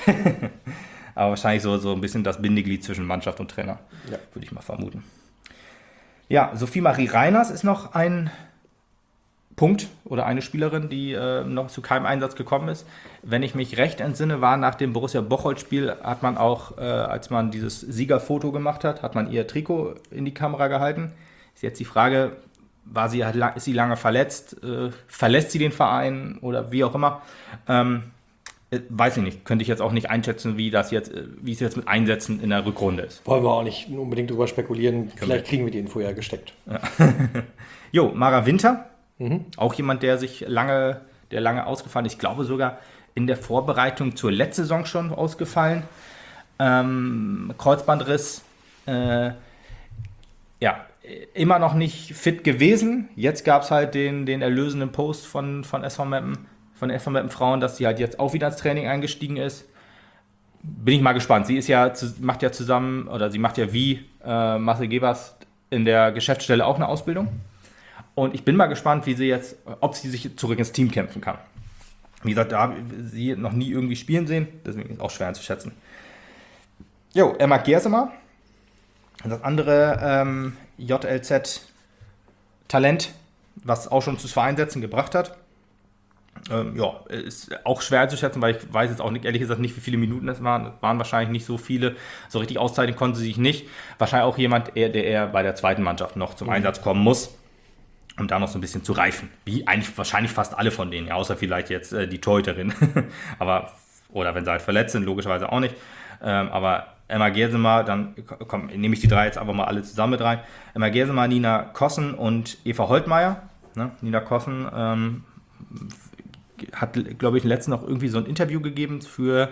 Aber wahrscheinlich so, so ein bisschen das Bindeglied zwischen Mannschaft und Trainer, ja, würde ich mal vermuten. Ja, Sophie Marie Reiners ist noch ein Punkt oder eine Spielerin, die äh, noch zu keinem Einsatz gekommen ist. Wenn ich mich recht entsinne, war nach dem Borussia Bocholt-Spiel, hat man auch, äh, als man dieses Siegerfoto gemacht hat, hat man ihr Trikot in die Kamera gehalten. Ist jetzt die Frage, war sie, ist sie lange verletzt, äh, verlässt sie den Verein oder wie auch immer. Ähm, äh, weiß ich nicht, könnte ich jetzt auch nicht einschätzen, wie das jetzt, wie es jetzt mit Einsätzen in der Rückrunde ist. Wollen wir auch nicht unbedingt drüber spekulieren, vielleicht kriegen wir die Info ja gesteckt. Ja. Jo, Mara Winter, mhm. auch jemand, der sich lange, der lange ausgefallen ist. Ich glaube sogar in der Vorbereitung zur letzten Saison schon ausgefallen. Ähm, Kreuzbandriss, äh, ja, immer noch nicht fit gewesen. Jetzt gab es halt den, den erlösenden Post von, von S V Meppen, von S V Meppen Frauen, dass sie halt jetzt auch wieder ins Training eingestiegen ist. Bin ich mal gespannt. Sie ist ja, macht ja zusammen, oder sie macht ja wie äh, Marcel Gebers in der Geschäftsstelle auch eine Ausbildung. Und ich bin mal gespannt, wie sie jetzt, ob sie sich zurück ins Team kämpfen kann. Wie gesagt, da habe ich sie noch nie irgendwie spielen sehen, deswegen ist es auch schwer einzuschätzen. Jo, Emma Gersemer, das andere ähm, J L Z-Talent, was auch schon zu zwei Einsätzen gebracht hat. Ähm, ja, ist auch schwer einzuschätzen, weil ich weiß jetzt auch nicht, ehrlich gesagt nicht, wie viele Minuten es waren. Es waren wahrscheinlich nicht so viele. So richtig auszeichnen konnte sie sich nicht. Wahrscheinlich auch jemand, der eher bei der zweiten Mannschaft noch zum mhm. Einsatz kommen muss, um da noch so ein bisschen zu reifen. Wie eigentlich wahrscheinlich fast alle von denen, außer vielleicht jetzt äh, die Torhüterin. aber, oder wenn sie halt verletzt sind, logischerweise auch nicht. Ähm, aber Emma Gersemer, dann komm, nehme ich die drei jetzt einfach mal alle zusammen mit rein. Emma Gersemer, Nina Kossen und Eva Holtmeier. Ne? Nina Kossen ähm, hat, glaube ich, letztens noch irgendwie so ein Interview gegeben für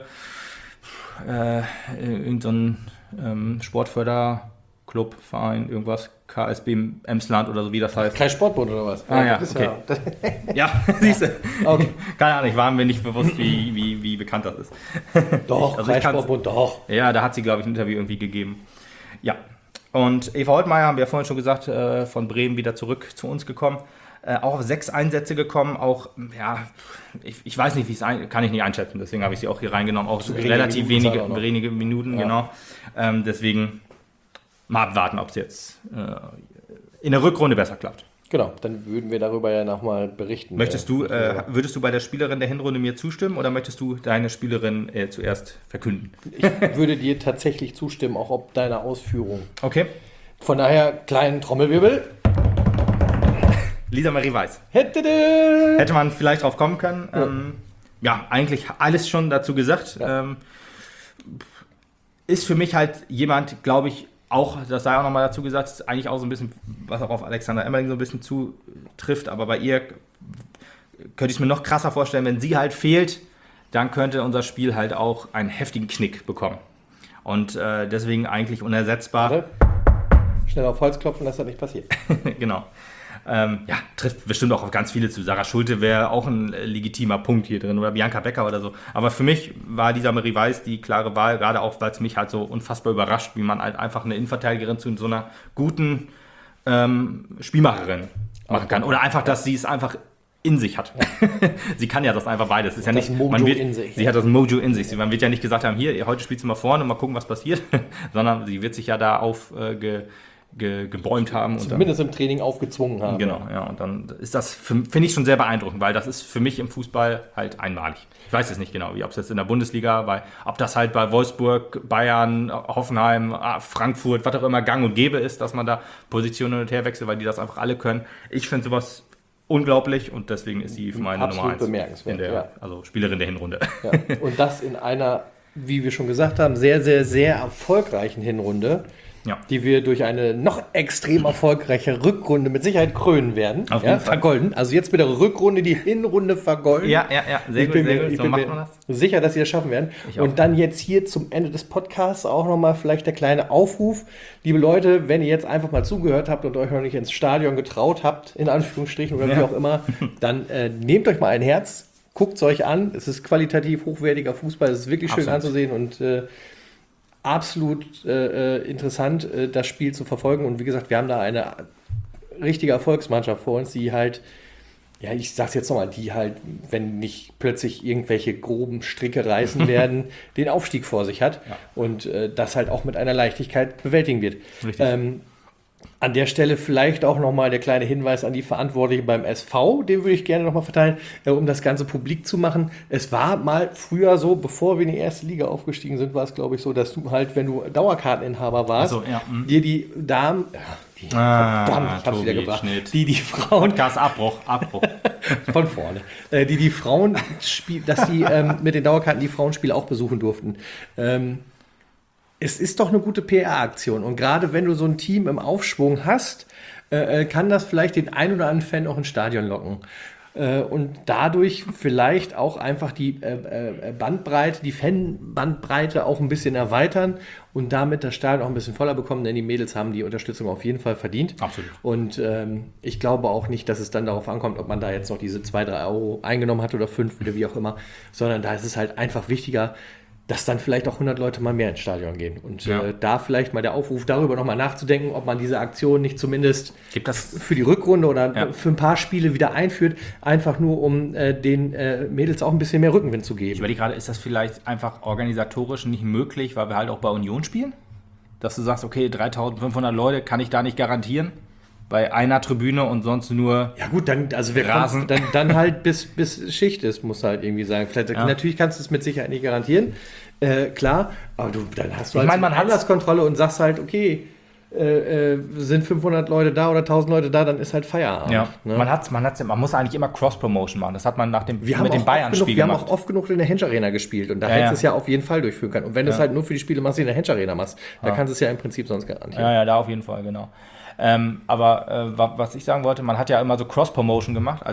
äh, irgendeinen so ähm, Sportförderclub, Verein, irgendwas, K S B Emsland oder so, wie das heißt. Kein Sportbund oder was? Ah ja, okay. Ja, ja siehst du. Okay. Keine Ahnung, ich war mir nicht bewusst, wie, wie, wie bekannt das ist. Doch, also Kein Sportbund, doch. Ja, da hat sie, glaube ich, ein Interview irgendwie gegeben. Ja, und Eva Holtmeier, haben wir ja vorhin schon gesagt, äh, von Bremen wieder zurück zu uns gekommen. Äh, auch auf sechs Einsätze gekommen, auch, ja, ich, ich weiß nicht, wie es ein, kann ich nicht einschätzen, deswegen habe ich sie auch hier reingenommen, auch so relativ wenige, wenige Minuten, ja. Genau. Ähm, deswegen mal abwarten, ob es jetzt äh, in der Rückrunde besser klappt. Genau, dann würden wir darüber ja nochmal berichten. Möchtest du, äh, würdest du bei der Spielerin der Hinrunde mir zustimmen oder möchtest du deine Spielerin äh, zuerst verkünden? Ich würde dir tatsächlich zustimmen, auch ob deiner Ausführung. Okay. Von daher, kleinen Trommelwirbel. Lisa Marie Weiß. Hätte, Hätte man vielleicht drauf kommen können. Ja, ähm, ja eigentlich alles schon dazu gesagt. Ja. Ähm, ist für mich halt jemand, glaube ich, auch, das sei auch nochmal dazu gesagt, ist eigentlich auch so ein bisschen, was auch auf Alexander Emmerling so ein bisschen zutrifft, aber bei ihr könnte ich es mir noch krasser vorstellen, wenn sie halt fehlt, dann könnte unser Spiel halt auch einen heftigen Knick bekommen. Und äh, deswegen eigentlich unersetzbar. Warte. Schnell auf Holz klopfen, dass das nicht passiert. Genau. Ähm, ja, trifft bestimmt auch auf ganz viele zu. Sarah Schulte wäre auch ein äh, legitimer Punkt hier drin oder Bianca Becker oder so. Aber für mich war Lisa Marie Weiß die klare Wahl, gerade auch, weil es mich halt so unfassbar überrascht, wie man halt einfach eine Innenverteidigerin zu so einer guten ähm, Spielmacherin machen kann. Oder einfach, dass sie es einfach in sich hat. Sie kann ja das einfach beides. Ist ja das nicht, Mojo man wird, in sich. Sie hat das Mojo in sich. Man wird ja nicht gesagt haben, hier, heute spielst du mal vorne und mal gucken, was passiert. Sondern sie wird sich ja da auf äh, ge, Ge, gebäumt haben. Zumindest und dann, im Training aufgezwungen haben. Genau, ja. Und dann ist das, finde ich, schon sehr beeindruckend, weil das ist für mich im Fußball halt einmalig. Ich weiß jetzt nicht genau, wie ob es jetzt in der Bundesliga, weil, ob das halt bei Wolfsburg, Bayern, Hoffenheim, Frankfurt, was auch immer gang und gäbe ist, dass man da Positionen hin und her wechselt, weil die das einfach alle können. Ich finde sowas unglaublich und deswegen ist sie meine Absolut Nummer eins. Bemerkenswert, in der, ja. Also Spielerin der Hinrunde. Ja. Und das in einer, wie wir schon gesagt haben, sehr, sehr, sehr erfolgreichen Hinrunde. Ja. Die wir durch eine noch extrem erfolgreiche Rückrunde mit Sicherheit krönen werden. Auf jeden ja, Fall. Vergolden. Also jetzt mit der Rückrunde die Hinrunde vergolden. Ja, ja, ja. Sehr ich gut, bin sehr mir, gut. Ich so bin macht mir man das. sicher, dass sie das schaffen werden. Und dann jetzt hier zum Ende des Podcasts auch nochmal vielleicht der kleine Aufruf. Liebe Leute, wenn ihr jetzt einfach mal zugehört habt und euch noch nicht ins Stadion getraut habt, in Anführungsstrichen oder ja. wie auch immer, dann äh, nehmt euch mal ein Herz, guckt es euch an. Es ist qualitativ hochwertiger Fußball. Es ist wirklich schön Absolut. anzusehen und äh, absolut äh, interessant, äh, das Spiel zu verfolgen. Und wie gesagt, wir haben da eine richtige Erfolgsmannschaft vor uns, die halt, ja, ich sag's jetzt nochmal, die halt, wenn nicht plötzlich irgendwelche groben Stricke reißen werden, den Aufstieg vor sich hat ja. und äh, das halt auch mit einer Leichtigkeit bewältigen wird. Richtig. Ähm, An der Stelle vielleicht auch nochmal der kleine Hinweis an die Verantwortlichen beim S V, den würde ich gerne nochmal verteilen, um das Ganze publik zu machen. Es war mal früher so, bevor wir in die erste Liga aufgestiegen sind, war es glaube ich so, dass du halt, wenn du Dauerkarteninhaber warst, so, ja. hm. dir die Damen, ja, die, ah, verdammt, ich hab's Tobi, wieder gebracht, Schnitt. die die Frauen, Podcast Abbruch, Abbruch. von vorne, äh, die die Frauen, dass die ähm, mit den Dauerkarten die Frauenspiele auch besuchen durften. Ähm, Es ist doch eine gute P R-Aktion. Und gerade wenn du so ein Team im Aufschwung hast, äh, kann das vielleicht den ein oder anderen Fan auch ins Stadion locken. Äh, und dadurch vielleicht auch einfach die äh, Bandbreite, die Fan-Bandbreite auch ein bisschen erweitern und damit das Stadion auch ein bisschen voller bekommen, denn die Mädels haben die Unterstützung auf jeden Fall verdient. Absolut. Und ähm, ich glaube auch nicht, dass es dann darauf ankommt, ob man da jetzt noch diese zwei, drei Euro eingenommen hat oder fünf oder wie auch immer, sondern da ist es halt einfach wichtiger, dass dann vielleicht auch hundert Leute mal mehr ins Stadion gehen. Und ja. äh, da vielleicht mal der Aufruf, darüber nochmal nachzudenken, ob man diese Aktion nicht zumindest Gibt das für die Rückrunde oder ja. für ein paar Spiele wieder einführt, einfach nur, um äh, den äh, Mädels auch ein bisschen mehr Rückenwind zu geben. Ich überlege gerade, ist das vielleicht einfach organisatorisch nicht möglich, weil wir halt auch bei Union spielen? Dass du sagst, okay, dreitausendfünfhundert Leute kann ich da nicht garantieren? Bei einer Tribüne und sonst nur ja gut, dann, also wir Rasen. Dann, dann halt bis, bis Schicht ist, muss halt irgendwie sagen. Vielleicht, ja. Natürlich kannst du es mit Sicherheit nicht garantieren, äh, klar, aber du, dann hast du ich halt mein, man eine Anlasskontrolle und sagst halt, okay, äh, äh, sind fünfhundert Leute da oder tausend Leute da, dann ist halt Feierabend. Ja. Ne? Man, hat's, man, hat's, man muss eigentlich immer Cross-Promotion machen, das hat man nach dem, wir mit dem Bayern-Spiel Wir gemacht. haben auch oft genug in der Hensch Arena gespielt und da ja, hättest du ja. es ja auf jeden Fall durchführen können. Und wenn du es ja. halt nur für die Spiele machst, die in der Hensch Arena machst, ja. dann kannst du es ja im Prinzip sonst garantieren. Ja, ja, da auf jeden Fall, genau. Ähm, aber äh, was ich sagen wollte, man hat ja immer so Cross-Promotion gemacht, als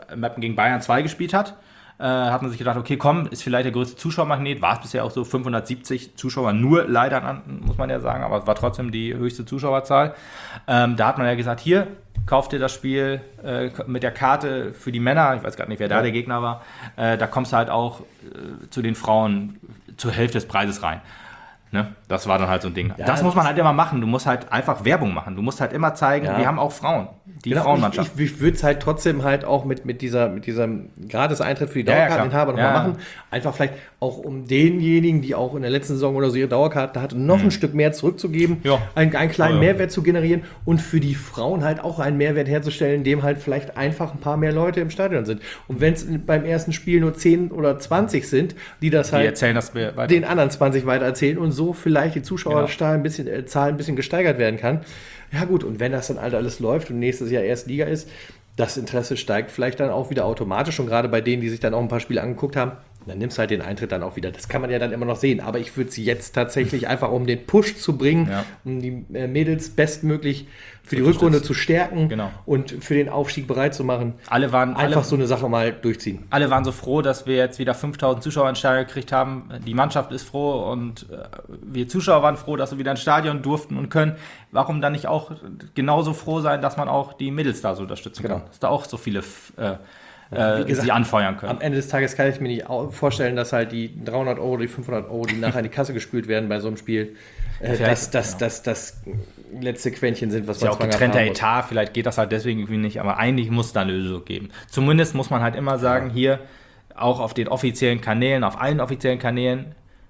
Meppen gegen Bayern zwei gespielt hat, äh, hat man sich gedacht, okay, komm, ist vielleicht der größte Zuschauermagnet, war es bisher auch so, fünfhundertsiebzig Zuschauer, nur leider, muss man ja sagen, aber es war trotzdem die höchste Zuschauerzahl. Ähm, da hat man ja gesagt, hier, kauft dir das Spiel äh, mit der Karte für die Männer, ich weiß gar nicht, wer da ja. der Gegner war, äh, da kommst du halt auch äh, zu den Frauen zur Hälfte des Preises rein. Ne? Das war dann halt so ein Ding. Ja, das muss man halt immer machen. Du musst halt einfach Werbung machen. Du musst halt immer zeigen, ja. wir haben auch Frauen. Die genau, Frauenmannschaft. Ich, ich, ich würde es halt trotzdem halt auch mit, mit dieser, mit diesem Gratis-Eintritt für die Dauerkarteninhaber ja, ja, nochmal ja. machen. Einfach vielleicht auch um denjenigen, die auch in der letzten Saison oder so ihre Dauerkarte hatten, noch mhm. ein Stück mehr zurückzugeben, ja. einen, einen kleinen ja, ja. Mehrwert zu generieren und für die Frauen halt auch einen Mehrwert herzustellen, indem halt vielleicht einfach ein paar mehr Leute im Stadion sind. Und wenn es beim ersten Spiel nur zehn oder zwanzig sind, die das halt die erzählen das weiter. Den anderen zwanzig weiter erzählen und so vielleicht die Zuschauerzahl ein bisschen, äh, Zahl ein bisschen gesteigert werden kann. Ja gut, und wenn das dann halt alles läuft und nächstes Jahr erste Liga ist, das Interesse steigt vielleicht dann auch wieder automatisch und gerade bei denen, die sich dann auch ein paar Spiele angeguckt haben, dann nimmst du halt den Eintritt dann auch wieder. Das kann man ja dann immer noch sehen, aber ich würde es jetzt tatsächlich einfach, um den Push zu bringen, ja. um die Mädels bestmöglich für die Rückrunde zu stärken genau. und für den Aufstieg bereit zu machen. Alle waren einfach alle, so eine Sache mal durchziehen. Alle waren so froh, dass wir jetzt wieder fünftausend Zuschauer ins Stadion gekriegt haben. Die Mannschaft ist froh und äh, wir Zuschauer waren froh, dass wir wieder ins Stadion durften und können. Warum dann nicht auch genauso froh sein, dass man auch die Mädels da so unterstützen genau. kann? Dass da auch so viele äh, Wie gesagt, sie anfeuern können. Am Ende des Tages kann ich mir nicht vorstellen, dass halt die dreihundert Euro, die fünfhundert Euro, die nachher in die Kasse gespült werden bei so einem Spiel, äh, dass das ja. das, das letzte Quäntchen sind, was man ja auch getrennter Etat, vielleicht geht das halt deswegen irgendwie nicht, aber eigentlich muss es da eine Lösung geben. Zumindest muss man halt immer sagen, ja. hier auch auf den offiziellen Kanälen, auf allen offiziellen Kanälen,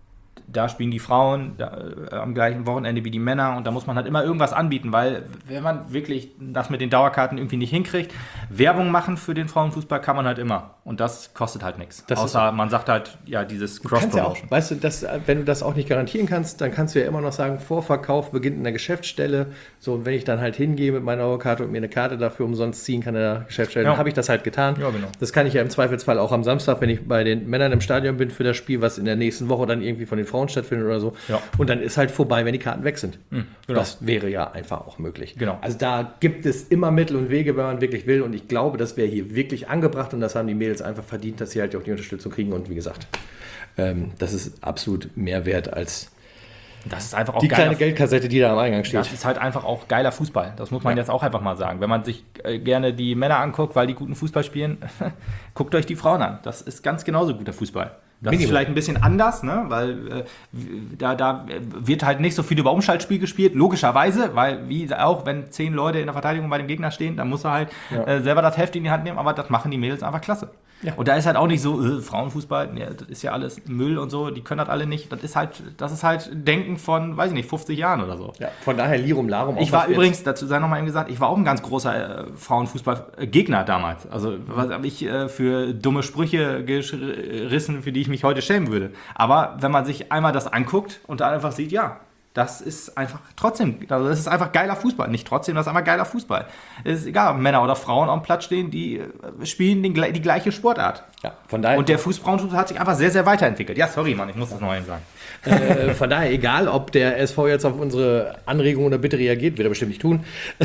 da spielen die Frauen da, äh, am gleichen Wochenende wie die Männer und da muss man halt immer irgendwas anbieten, weil wenn man wirklich das mit den Dauerkarten irgendwie nicht hinkriegt, Werbung machen für den Frauenfußball kann man halt immer und das kostet halt nichts. Das Außer man sagt halt, ja, dieses Cross-Promotion. Ja weißt du, das, wenn du das auch nicht garantieren kannst, dann kannst du ja immer noch sagen, Vorverkauf beginnt in der Geschäftsstelle. So, und wenn ich dann halt hingehe mit meiner Dauerkarte und mir eine Karte dafür umsonst ziehen kann in der Geschäftsstelle, ja. dann habe ich das halt getan. Ja, genau. Das kann ich ja im Zweifelsfall auch am Samstag, wenn ich bei den Männern im Stadion bin für das Spiel, was in der nächsten Woche dann irgendwie von den Frauen stattfindet oder so. Ja. Und dann ist halt vorbei, wenn die Karten weg sind. Mhm, genau. Das wäre ja einfach auch möglich. Genau. Also da gibt es immer Mittel und Wege, wenn man wirklich will. Und ich glaube, das wäre hier wirklich angebracht und das haben die Mädels einfach verdient, dass sie halt auch die Unterstützung kriegen. Und wie gesagt, ähm, das ist absolut mehr wert als das ist einfach auch die kleine Geldkassette, die da am Eingang steht. Das ist halt einfach auch geiler Fußball. Das muss man ja. jetzt auch einfach mal sagen. Wenn man sich äh, gerne die Männer anguckt, weil die guten Fußball spielen, guckt euch die Frauen an. Das ist ganz genauso guter Fußball. Das Minimum. Ist vielleicht ein bisschen anders, ne? Weil äh, da, da wird halt nicht so viel über Umschaltspiel gespielt, logischerweise, weil wie auch, wenn zehn Leute in der Verteidigung bei dem Gegner stehen, dann muss er halt ja. äh, selber das Heft in die Hand nehmen, aber das machen die Mädels einfach klasse. Ja. Und da ist halt auch nicht so, äh, Frauenfußball, ja, das ist ja alles Müll und so, die können das alle nicht. Das ist halt, das ist halt Denken von, weiß ich nicht, fünfzig Jahren oder so. Ja, von daher Lirum Larum. Ich war übrigens, dazu sei nochmal eben gesagt, ich war auch ein ganz großer äh, Frauenfußball-Gegner damals. Also was habe ich äh, für dumme Sprüche gerissen, für die ich mich heute schämen würde. Aber wenn man sich einmal das anguckt und dann einfach sieht, ja, das ist einfach trotzdem, also das ist einfach geiler Fußball. Nicht trotzdem, das ist einfach geiler Fußball. Es ist egal, ob Männer oder Frauen auf dem Platz stehen, die spielen den, die gleiche Sportart. Ja, von daher. Und der Fußballfußball hat sich einfach sehr, sehr weiterentwickelt. Ja, sorry, Mann, ich muss das noch eben sagen. Äh, von daher, egal, ob der S V jetzt auf unsere Anregung oder Bitte reagiert, wird er bestimmt nicht tun,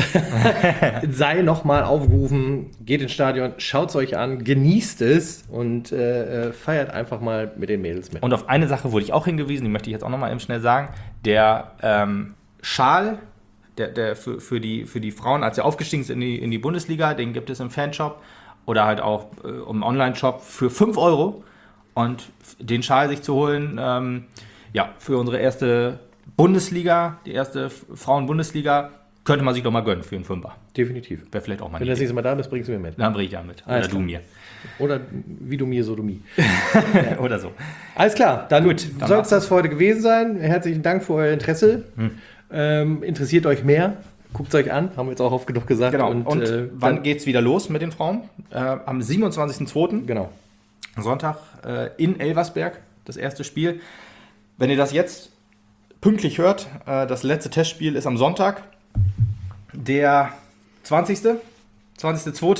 sei nochmal aufgerufen, geht ins Stadion, schaut es euch an, genießt es und äh, feiert einfach mal mit den Mädels mit. Und auf eine Sache wurde ich auch hingewiesen, die möchte ich jetzt auch nochmal eben schnell sagen. Der ähm, Schal der, der für, für, die, für die Frauen, als sie aufgestiegen sind in die, in die Bundesliga, den gibt es im Fanshop oder halt auch äh, im Online-Shop für fünf Euro. Und den Schal sich zu holen, ähm, ja, für unsere erste Bundesliga, die erste Frauen-Bundesliga, könnte man sich doch mal gönnen für einen Fünfer. Definitiv. Wäre vielleicht auch mal. Wenn du das nächste Mal da bist, bringst du mir mit. Dann bring ich ja mit. Oder du mir. Oder wie du mir, so du mir. Oder so. Alles klar, dann, Gut, dann soll es das für heute gewesen sein. Herzlichen Dank für euer Interesse. Hm. Ähm, interessiert euch mehr? Guckt es euch an, haben wir jetzt auch oft genug gesagt. Genau. Und, und äh, wann geht es wieder los mit den Frauen? Äh, am siebenundzwanzigsten zweiten Genau. Sonntag äh, in Elversberg, das erste Spiel. Wenn ihr das jetzt pünktlich hört, äh, das letzte Testspiel ist am Sonntag, der zwanzigste zweite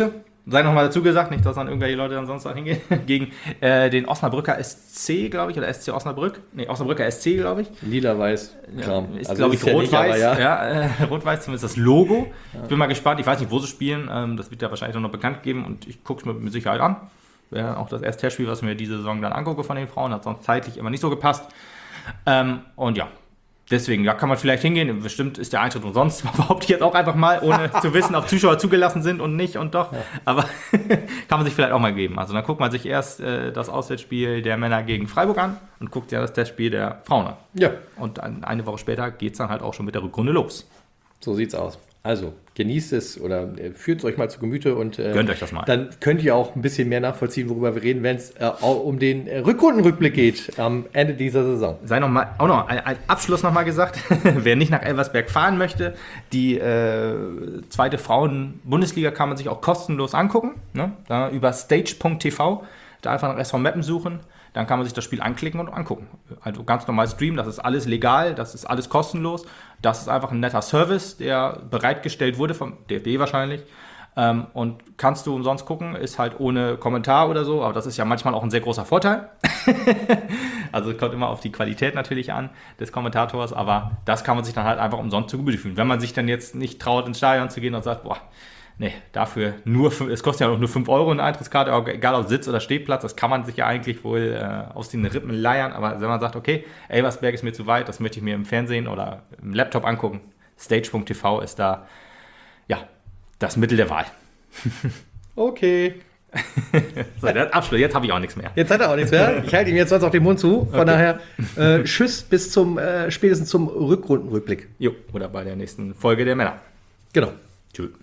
sei nochmal dazu gesagt, nicht, dass dann irgendwelche Leute dann sonst da hingehen, gegen äh, den Osnabrücker S C, glaube ich, oder S C Osnabrück. Nee, Osnabrücker S C, glaube ich. Lila-Weiß, Kram. Ja, ist, also glaube ich, ja rot-weiß. Ja. Ja, äh, rot-weiß zumindest das Logo. Ja. Ich bin mal gespannt, ich weiß nicht, wo sie spielen. Ähm, das wird ja wahrscheinlich noch bekannt geben und ich gucke es mir mit Sicherheit an. Wäre auch das erste Testspiel, was ich mir diese Saison dann angucke von den Frauen. Hat sonst zeitlich immer nicht so gepasst. Ähm, und ja, deswegen, da kann man vielleicht hingehen. Bestimmt ist der Eintritt umsonst, behaupte ich jetzt auch einfach mal, ohne zu wissen, ob Zuschauer zugelassen sind und nicht und doch. Ja. Aber kann man sich vielleicht auch mal geben. Also dann guckt man sich erst äh, das Auswärtsspiel der Männer gegen Freiburg an und guckt ja das Testspiel der Frauen an. Ja. Und dann, eine Woche später geht es dann halt auch schon mit der Rückrunde los. So sieht's aus. Also, genießt es oder äh, führt es euch mal zu Gemüte und äh, gönnt euch das mal. Dann könnt ihr auch ein bisschen mehr nachvollziehen, worüber wir reden, wenn es äh, um den äh, Rückrundenrückblick geht am Ende dieser Saison. Sei noch mal, auch noch ein, ein Abschluss nochmal gesagt, wer nicht nach Elversberg fahren möchte, die äh, zweite Frauen-Bundesliga kann man sich auch kostenlos angucken, ne? Da über stage punkt t v, da einfach nach S V Meppen suchen. Dann kann man sich das Spiel anklicken und angucken. Also ganz normal streamen, das ist alles legal, das ist alles kostenlos. Das ist einfach ein netter Service, der bereitgestellt wurde vom D F B wahrscheinlich. Ähm, und kannst du umsonst gucken, ist halt ohne Kommentar oder so, aber das ist ja manchmal auch ein sehr großer Vorteil. Also es kommt immer auf die Qualität natürlich an des Kommentators, aber das kann man sich dann halt einfach umsonst zu Gemüte führen. Wenn man sich dann jetzt nicht traut, ins Stadion zu gehen und sagt, boah, nee, dafür nur, es kostet ja auch nur fünf Euro eine Eintrittskarte, egal ob Sitz oder Stehplatz, das kann man sich ja eigentlich wohl äh, aus den Rippen leiern, aber wenn man sagt, okay, Elversberg ist mir zu weit, das möchte ich mir im Fernsehen oder im Laptop angucken, stage punkt t v ist da, ja, das Mittel der Wahl. Okay. So, der Abschluss, jetzt habe ich auch nichts mehr. Jetzt hat er auch nichts mehr. Ich halte ihm jetzt sonst auch den Mund zu, von okay. daher, äh, tschüss, bis zum, äh, spätestens zum Rückrundenrückblick. Jo, oder bei der nächsten Folge der Männer. Genau. Tschüss.